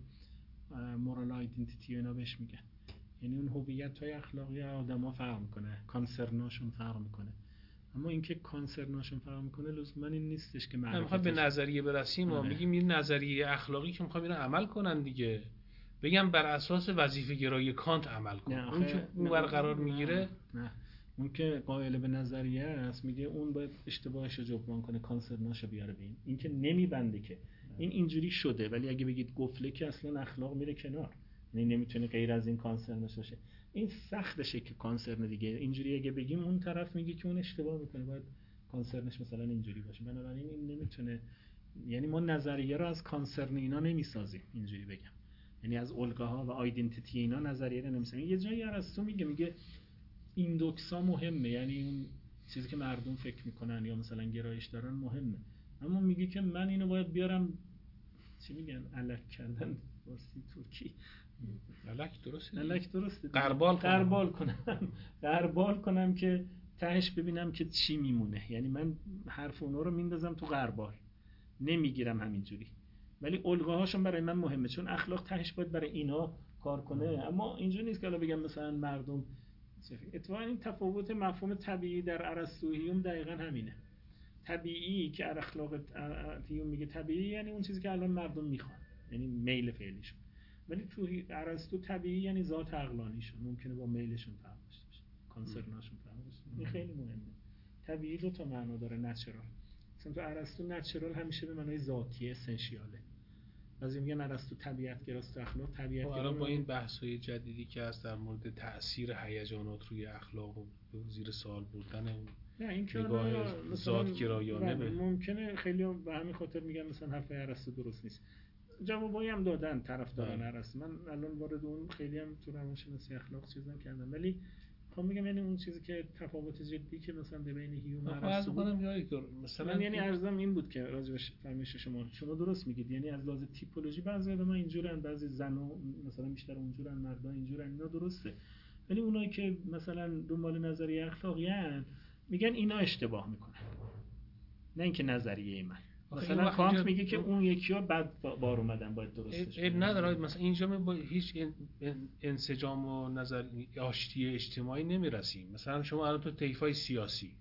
مورال آیدنتیتی و اینا بهش میگن، یعنی اون هویت‌های اخلاقی آدم‌ها فرق میکنه، کانسرناشون فرق میکنه. اما اینکه کانسرناشون فرق میکنه لزوما این نیستش که معرفتش. میخوام به نظریه برسیم و میگیم این نظریه اخلاقی که میخوام اینا عمل کنن دیگه، بگم بر اساس وظیفه گرایی کانت عمل کن. اون که اون برقرار میگیره، نه اون که قائل به نظریه است میگه اون باید اشتباهش رو جبران کنه، کانسرناشو بیاره به این. این که نمیبنده که این اینجوری شده، ولی اگه بگید گفله که اصلا اخلاق میره کنار، یعنی نمیتونه غیر از این کانسرنش باشه. این سختشه که کانسرن دیگه اینجوری اگه بگیم اون طرف میگه که اون اشتباه میکنه، باید کانسرنش مثلا اینجوری باشه. بنابراین این نمیتونه، یعنی ما نظریه رو از کانسرن اینا نمیسازیم، اینجوری بگم، یعنی از الگوها و آیدنتیتی اینا نظریه رو نمیسازیم. یه جایی ارسطو میگه میگه ایندوکسا مهمه، یعنی اون چیزی که مردم فکر میکنن یا مثلا گرایش دارن مهمه، اما میگه که من اینو باید بیارم چی میگن الک کردن فارسی ترکی الک درسته الک درسته قربال قربال کنم قربال کنم که تهش ببینم که چی میمونه. یعنی من حرف اونا رو میندازم تو قربال، نمیگیرم همینجوری، ولی الگوهاشون برای من مهمه، چون اخلاق تهش باید برای اینا کار کنه. اما اینجوری نیست که الان بگم مثلا مردم. اتفاقا این تفاوت مفهوم طبیعی در ارسطوییوم دقیقاً همینه. طبیعی که اخلاق ارسطوییوم میگه طبیعی یعنی اون چیزی که الان مردم میخوان، یعنی میل فعلیشون، ولی تو ارسطو طبیعی یعنی ذات عقلانیشون، ممکنه با میلشون فرق داشته باشه، کانسرناشون فرق داشته باشه. این خیلی مهمه. طبیعی دو تا معنا داره، نچرال. مثلا تو ارسطو نچرال همیشه به معنای ذاتی، اسنشیاله. بعضی میگن ارسطو طبیعت گراست، اخلاق طبیعت گراست. الان با این بحث‌های جدیدی که هست در مورد تأثیر هیجانات روی اخلاق و زیر سوال بردن اون نه این که نگاه ذات گرایانه به ممکنه خیلی به همین خاطر میگن مثلا حرف ارسطو درست نیست. جوابایی هم دادن طرفداران ارسطو. من الان وارد اون خیلی هم تو روانشناسی اخلاق چیز نکردم، ولی خب میگم یعنی اون چیزی که تفاوت جدی که مثلا بین هیوم و ارسطو بود، مثلا یعنی ارزم این بود که راجبش فرمایش شما شما درست میگید، یعنی از لحاظ تیپولوژی بعضی آدم‌ها اینجورن، بعضی زنا مثلا بیشتر اونجورن، مردا اینجورن، اینا درسته، ولی اونایی که مثلا دنبال نظریه اخلاقی ان میگن اینا اشتباه میکنن، نه اینکه نظریه من. مثلا کانت میگه که اون یکی‌ها بعد بار اومدن باید درستش عیب نداره. مثلا اینجا ما با هیچ انسجام و نظر آشتی اجتماعی نمیرسیم. مثلا شما الان تو طیفای سیاسی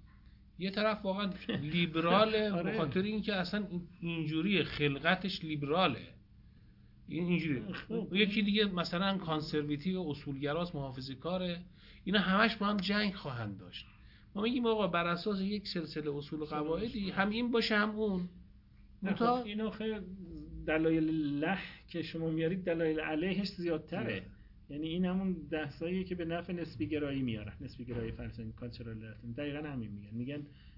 یه طرف واقعا لیبراله به خاطر اینکه اصلا اینجوری خلقتش لیبراله، این اینجوری. یکی دیگه مثلا کانسرواتیو و اصولگراست، محافظه‌کاره، اینا همش با هم جنگ خواهند داشت. ما میگیم آقا بر اساس یک سلسله اصول و قواعدی هم این باشه هم اون. تا اینا خیلی دلایل له که شما میارید دلایل علیهش زیادتره. یعنی این همون بحثاییه که به نفع نسبی گرایی میارن، نسبی گرایی فلسفی کالچورال ریلیتیویسم دقیقاً همین میگن. میگن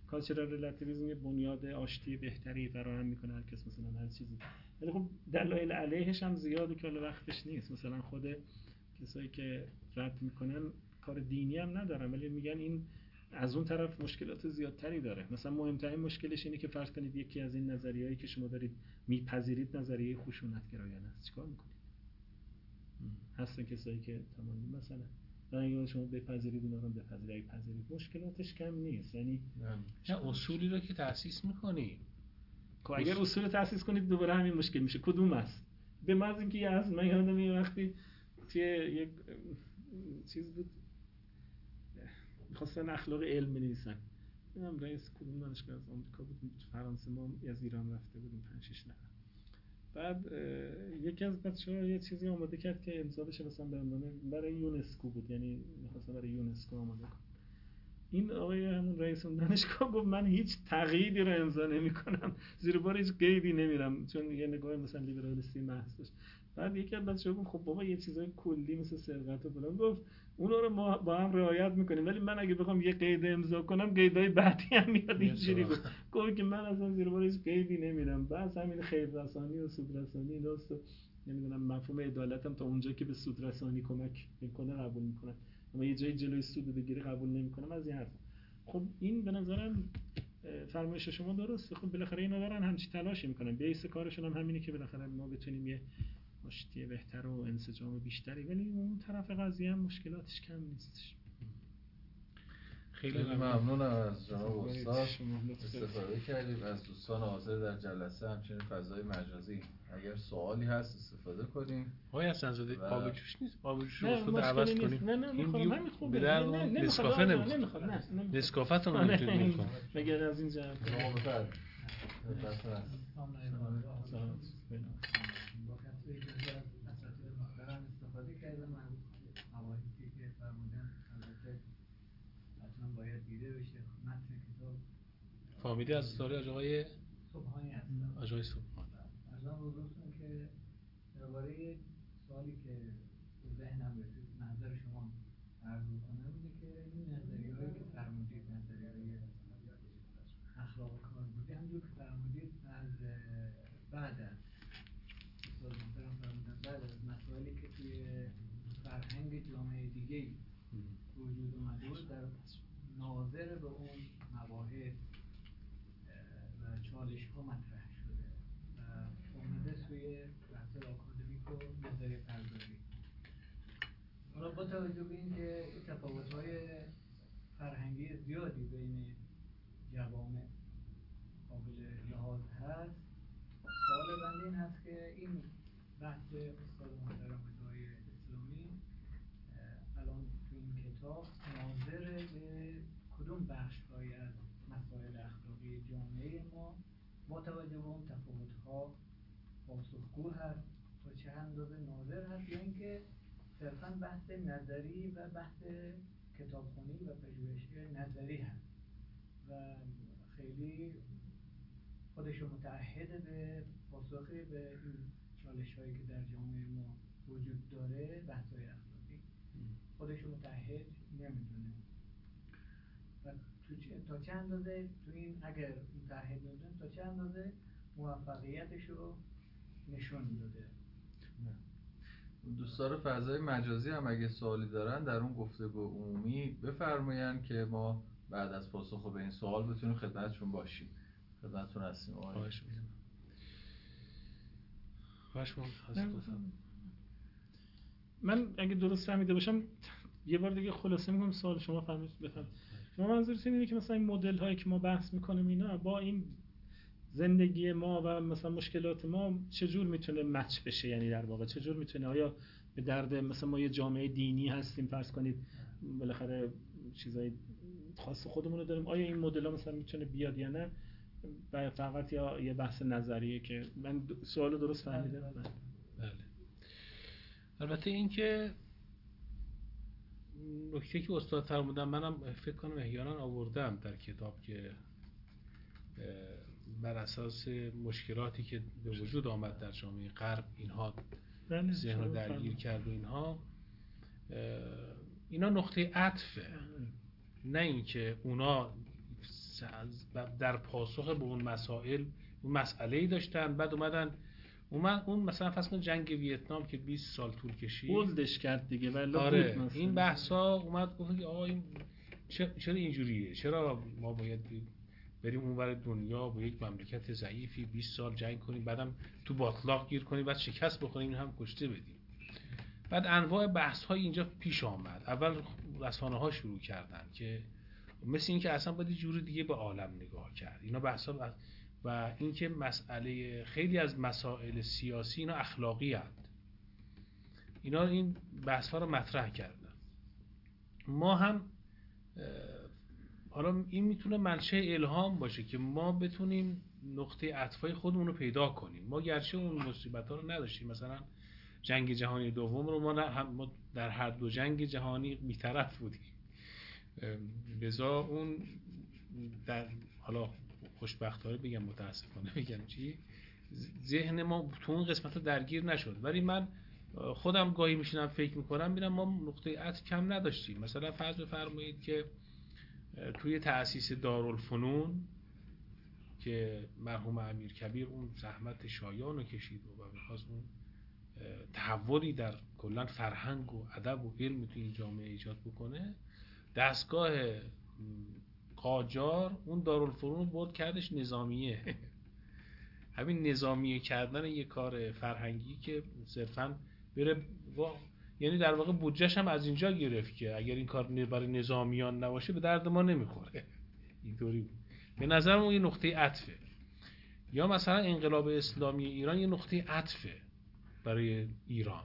کالچرال ریلاتیویسم یه بنیاد آشتی بهتری فراهم میکنه هر کس مثلا هر چیزی، ولی خب دلایل علیهش هم زیاده که حالا وقتش نیست. مثلا خود کسایی که رد میکنن کار دینی هم ندارن، ولی میگن این از اون طرف مشکلات زیادتری داره. مثلا مهمترین مشکلش اینه که فرض کنید یکی از این نظریه‌ای که شما دارید میپذیرید نظریه خشونت‌گرایانه است، چیکار میکنید؟ هستن کسایی که تمام مثلا اگه شما بپذیرید اونا رو بپذیرید پذیرید مشکلاتش کم نیست. یعنی نه اصولی رو که تأسیس می‌کنی، که اگر اصول تأسیس کنید دوباره همین مشکل میشه. کدوم است؟ به محض اینکه از من یادم یه وقتی توی یک چیز بود می‌خواستن اخلاق علم بنویسن، نمیدونم رئیس کدوم دانشگاه از آمریکا بود، فرانسه، ما از ایران رفته بودیم پنج شش نفر. بعد یکی از بچه‌ها یه چیزی آماده کرد که امضا بشه مثلا به عنوان برای یونسکو بود، یعنی می‌خواستن برای یونسکو آماده کنن. این آقای همون رئیس اون دانشگاه گفت من هیچ تقییدی رو امضا نمی‌کنم، زیر بار هیچ قیدی نمیرم، چون یه نگاه مثلا لیبرالیستی محض داشت. بعد یکی از بچه‌ها گفت خب بابا یه چیزای کلی مثل سرقت و فلان، گفت اونا رو ما با هم رعایت می‌کنیم، ولی من اگه بخوام یه قید امضا کنم قیدای بعدی هم میاد اینجوری. گفت گفت که من اصلا زیر بار هیچ قیدی نمیرم. بس همین خیررسانی و سودرسانی ایناست، نمیدونم مفهوم عدالتم تا اونجا که به سودرسانی کمک میکنه قبول میکنم، اما یه جای جلوی سود بگیری قبول نمیکنم از این حرف. خب این به نظرم فرمایش شما درسته. خب بالاخره اینا دارن همچی تلاشی میکنن، بیس کارشون هم همینه که بالاخره ما بتونیم یه آشتی بهتر و انسجام بیشتری، ولی اون طرف قضیه هم مشکلاتش کم نیستش. خیلی ممنونم از جناب استاد، استفاده کردیم از دوستان حاضر در جلسه، همچنین فضای مجازی. اگر سوالی هست استفاده کنیم. آقای حسن‌زاده و... آب جوش نیست، آب جوش رو خود عوض کنیم. نه نه میخوام همین خوبه. نه نه نسکافه نمیخواد. نه نسکافه تو نمیتونید بکنید. مگر از این جهت نوبت استفاده کردم از مباحثی که فرمودن. البته حتما باید دیده بشه متن کتاب. فامیلی از داره از آقای صبحانی هستم. آقای صبحانی. ارزم حضورتون که درباره سوالی که به ذهنم رسید نظر شما عرض کنم اینه که این نظریه‌هایی که فرمودید، نظریه‌های اخلاق کار بودی، همونجور که فرمودید از بعد از استاد محترم فرمودن بعد از مسائلی که توی فرهنگ جامعه دیگه‌ای وجود اومده بود در ناظر به اون مباحث و چالش‌ها مطرح شده و اومده سوی بحث آکادمیک و نظریه پردازی. حالا با توجه به اینکه تفاوت‌های فرهنگی زیادی بین جوامع قابل لحاظ هست، سوال بنده این هست که این بحث استاد محترم های اسلامی الان تو این کتاب ناظر به کدوم بخش‌هایی از مسائل اخلاقی جامعه ما با توجه به اون تفاوت‌ها پاسخگو هست، تا چه اندازه ناظر هست، یا اینکه صرفاً بحث نظری و بحث کتابخوانی و پژوهشی نظری هست و خیلی خودشو متعهد به پاسخی به این چالش‌هایی که در جامعه ما وجود داره، بحث‌های اخلاقی خودشو متعهد نمیدونه و تو چه، تا چه اندازه تو این اگر متعهد نمیدونه تا چه اندازه موفقیتش رو نشون داده. دوستان فضای مجازی هم اگه سوالی دارن در اون گفتگو عمومی بفرمایند که ما بعد از پاسخ به این سوال بتونیم خدمتشون باشیم. خدمتتون هستیم. خواهش می‌کنم. خواهش می‌کنم. من اگه درست فهمیده باشم یه بار دیگه خلاصه می‌کنم سوال شما. فهمید بفهمید شما منظورتون اینه که مثلا این مدل هایی که ما بحث می‌کنیم اینا با این زندگی ما و مثلا مشکلات ما چجور میتونه مچ بشه، یعنی در واقع چجور میتونه، آیا به درد مثلا ما یه جامعه دینی هستیم فرض کنید بالاخره چیزای خاص خودمون رو داریم، آیا این مدل ها مثلا میتونه بیاد یا نه، فقط یا یه بحث نظریه که من سوالو درست فهمیدم؟ بله. البته این که نکته که استاد فرمودن منم فکر کنم احیانا آوردم در کتاب که بر اساس مشکلاتی که به وجود آمد در جامعه غرب اینها ذهن رو درگیر کرد و اینها اینا نقطه عطفه، نه اینکه اونا در پاسخ به اون مسائل اون مسئله‌ای داشتن، بعد اومدن اومد اون مثلا فرض کن جنگ ویتنام که بیست سال طول کشید بولدش کرد دیگه ولی آره بود این بحثا اومد گفت که آقا این چرا اینجوریه، چرا ما باید بریم اونور دنیا با یک مملکت ضعیفی بیست سال جنگ کنیم، بعدم تو باطلاق گیر کنیم، بعد شکست بخوریم هم کشته بدیم. بعد انواع بحث های اینجا پیش آمد. اول رسانه ها شروع کردن که مثل این که اصلا باید جور دیگه به عالم نگاه کرد. اینا بحث ها و اینکه مسئله خیلی از مسائل سیاسی اینا اخلاقی هست. اینا این بحث ها رو مطرح کردن. ما هم حالا این میتونه منشأ الهام باشه که ما بتونیم نقطه عطفای خودمون رو پیدا کنیم. ما گرچه اون مصیبت ها رو نداشتیم، مثلا جنگ جهانی دوم رو ما, هم ما در هر دو جنگ جهانی بی‌طرف بودیم، لذا اون در حالا خوشبختانه بگم متاسفانه بگم چی ذهن ما تو اون قسمت ها درگیر نشد. ولی من خودم گاهی میشینم فکر میکنم ببینم ما نقطه عطف کم نداشتیم. مثلا فرض بفرمایید که توی تأسیس دارالفنون که مرحوم امیرکبیر اون زحمت شایان رو کشید و می‌خواست اون تحولی در کلا فرهنگ و ادب و علم توی این جامعه ایجاد بکنه، دستگاه قاجار اون دارالفنون رو برد کردش نظامیه. همین نظامیه کردن یه کار فرهنگی که صرفاً بره با... یعنی در واقع بودجهش هم از اینجا گرفت که اگر این کار برای نظامیان نباشه به درد ما نمیخوره. اینطوری بود. به نظرم اون یه نقطه عطفه. یا مثلا انقلاب اسلامی ایران یه نقطه عطفه برای ایران.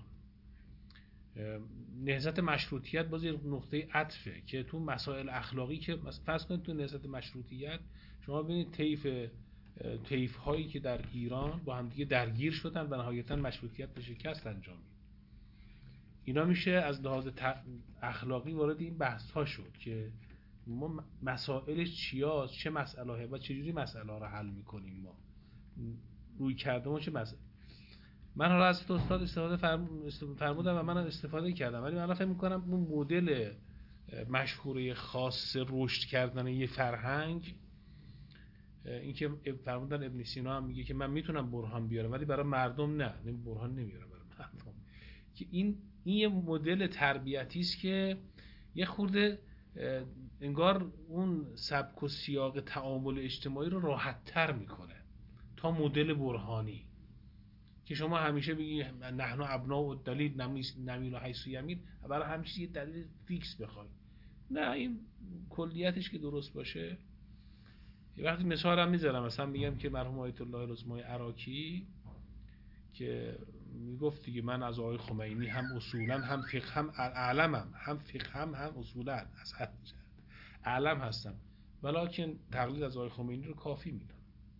نهضت مشروطیت باز یه نقطه عطفه که تو مسائل اخلاقی که فرض کنید تو نهضت مشروطیت شما ببینید طیف طیف هایی که در ایران با هم دیگه درگیر شدن و نهایتا مشروطیت به شکست انجامید. اینا میشه از لحاظ اخلاقی وارد این بحث ها شد که ما مسائلش چیاست، چه مسئله و چجوری مسئله رو حل میکنیم، ما روی کرده ما چه مسئله. من حالا از استاد استفاده فرمودم و من استفاده کردم، ولی من فکر میکنم اون مدل مشهوره خاص رشد کردن یه فرهنگ، این که فرمودن ابن سینا هم میگه که من میتونم برهان بیارم ولی برای مردم نه، برهان نمیارم برای مردم، که این این یه مدل تربیتی است که یه خورده انگار اون سبک و سیاق تعامل اجتماعی رو راحت تر میکنه تا مدل برهانی که شما همیشه بگی نحن ابناء الدلیل نمیل حیث یمیل، برای همیشه یه دلیل فیکس بخوای. نه، این کلیتش که درست باشه. یه وقتی مثال هم میذارم، مثلا میگم که مرحوم آیت الله العظمای عراقی که میگفت دیگه من از آقای خمینی هم اصولا هم فقه هم اعلمم، هم فقه هم هم اصولا از اعلم هستم، ولکن تقلید از آقای خمینی رو کافی میدونم.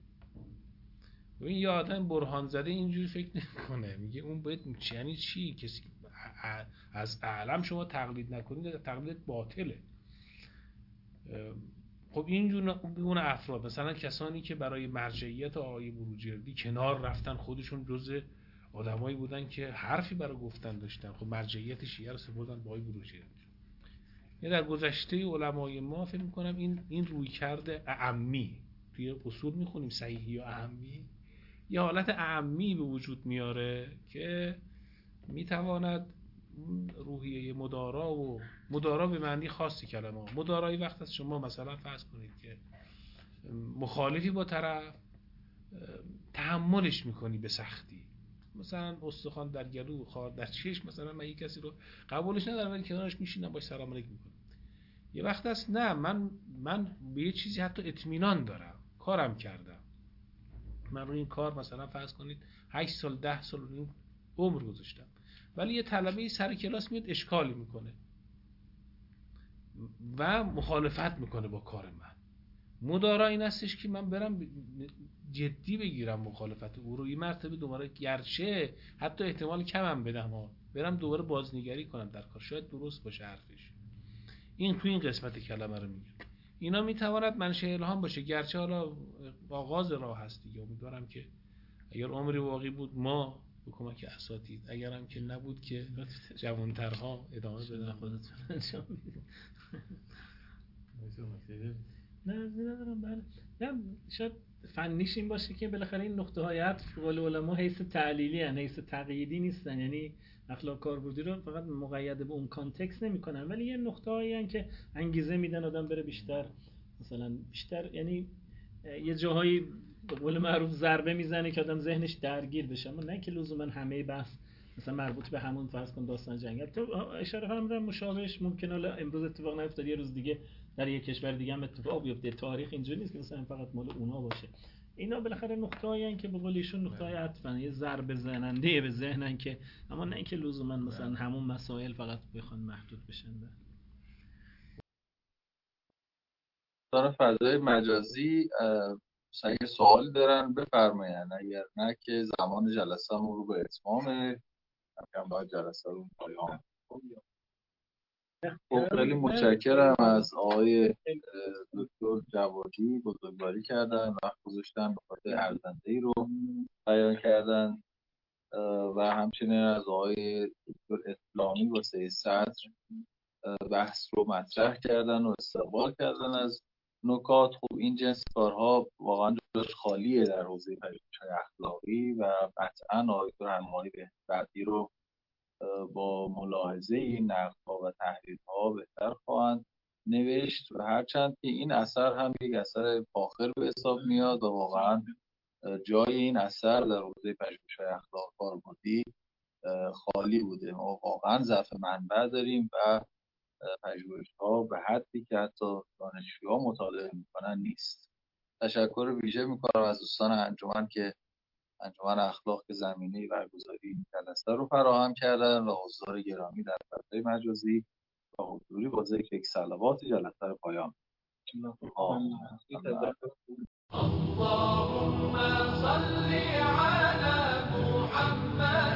و این یه آدم برهان زده اینجوری فکر نکنه، میگه اون باید چی، یعنی چی کسی از اعلم شما تقلید نکنید، تقلید باطله. خب اینجور افراد مثلا کسانی که برای مرجعیت آقای بروجردی کنار رفتن، خودشون جزء آدمایی بودن که حرفی برای گفتن داشتن، خب مرجعیت شیعه رو سپردن با آقای بروجردی. یه در گذشته علمای ما فکر می‌کنم این این رویکرد اعمی توی اصول می‌خونیم صحیحی و اعمی، یه حالت اعمی به وجود میاره که میتواند روحیه مدارا و مدارا به معنی خاصی کلمه، مدارای وقت از شما مثلا فرض کنید که مخالفی با طرف تحملش میکنی به سختی، مثلا استخوان در گلو، خار در چشم، مثلا من یک کسی رو قبولش ندارم ولی کنارش میشینم باش سلام علیک میکنم. یه وقت است نه، من من به یه چیزی حتی اطمینان دارم، کارم کردم، من روی این کار مثلا فرض کنید هشت سال ده سال رو عمر گذاشتم، ولی یه طلبه سر کلاس میاد اشکالی میکنه و مخالفت میکنه با کار من. مدارا این هستش که من برم جدی بگیرم مخالفت او رو، این مرتبه دوباره گرچه حتی احتمال کمم بدم ها، برم دوباره بازنگری کنم در کار، شاید درست باشه حرفش. این تو این قسمت کلمه رو میگم. اینا میتواند منشأ الهام باشه، گرچه حالا آغاز راه هست دیگه. امیدوارم که اگر عمری باقی بود ما به کمک اساتید، اگرم که نبود که جوانترها ادامه بدن. خودتون انجام بدید. نه ندارم. بله نه شاید فنیش این باشه که بالاخره این نقطه های عطف قول علما حیث تعلیلی ان حیث تقییدی نیستن، یعنی اخلاق کاربردی رو فقط مقید به اون کانتکست نمی‌کنن، ولی یه نقطه هایی ان که انگیزه میدن آدم بره بیشتر، مثلا بیشتر یعنی یه جاهایی به قول معروف ضربه میزنه که آدم ذهنش درگیر بشه، اما نه که لزوما همه بحث مثلا مربوط به همون فرض کن داستان جنگل. تو اشاره فرمودن مشابهش ممکنه حالا امروز اتفاق نیفتاد، یه روز دیگه در یک کشور دیگه هم اتفاق بیفته. تاریخ اینجوری نیست که مثلا فقط مال اونا باشه. اینا بالاخره نقطه‌ای ان که به قول ایشون نقطه‌های عطفن، یه ضربه زننده به ذهنن که، اما نه اینکه لزوما مثلا همون مسائل فقط بخوان محدود بشن. دارن فضای مجازی اگه سوال دارن بفرمایند، اگر نه که زمان جلسه هم رو به اتمامه، هم باید جلسه رو پایان. خب خیلی متشکرم از آقای دکتر جوادی، بزرگواری کردن، وقت گذاشتن، به خاطر ارزنده‌ای رو بیان کردن و همچنین از آقای دکتر اسلامی واسه سطر بحث رو مطرح کردن و استقبال کردن از نکات. خب این جنس کارها واقعا جاش خالیه در حوزه پژوهش‌های اخلاقی و قطعا آقای دکتر حمایی بعدی رو با ملاحظه این نقدها و تحلیل‌ها بهتر خواهند نوشت و هرچند که این اثر هم یک اثر فاخر به حساب میاد و واقعا جای این اثر در حوزه پژوهش‌های اخلاق کاربردی خالی بوده. ما واقعا ضعف منبع داریم و پژوهش‌ها به حدی که حتی دانشجوها مطالعه میکنن نیست. تشکر ویژه میکنم از دوستان انجمن که انجمن اخلاق که زمینه برگزاری این جلسه رو فراهم کردن و حضار گرامی در فضای مجازی و حضوری با ذکر یک صلوات جلسه رو پایان. اللهم صل على محمد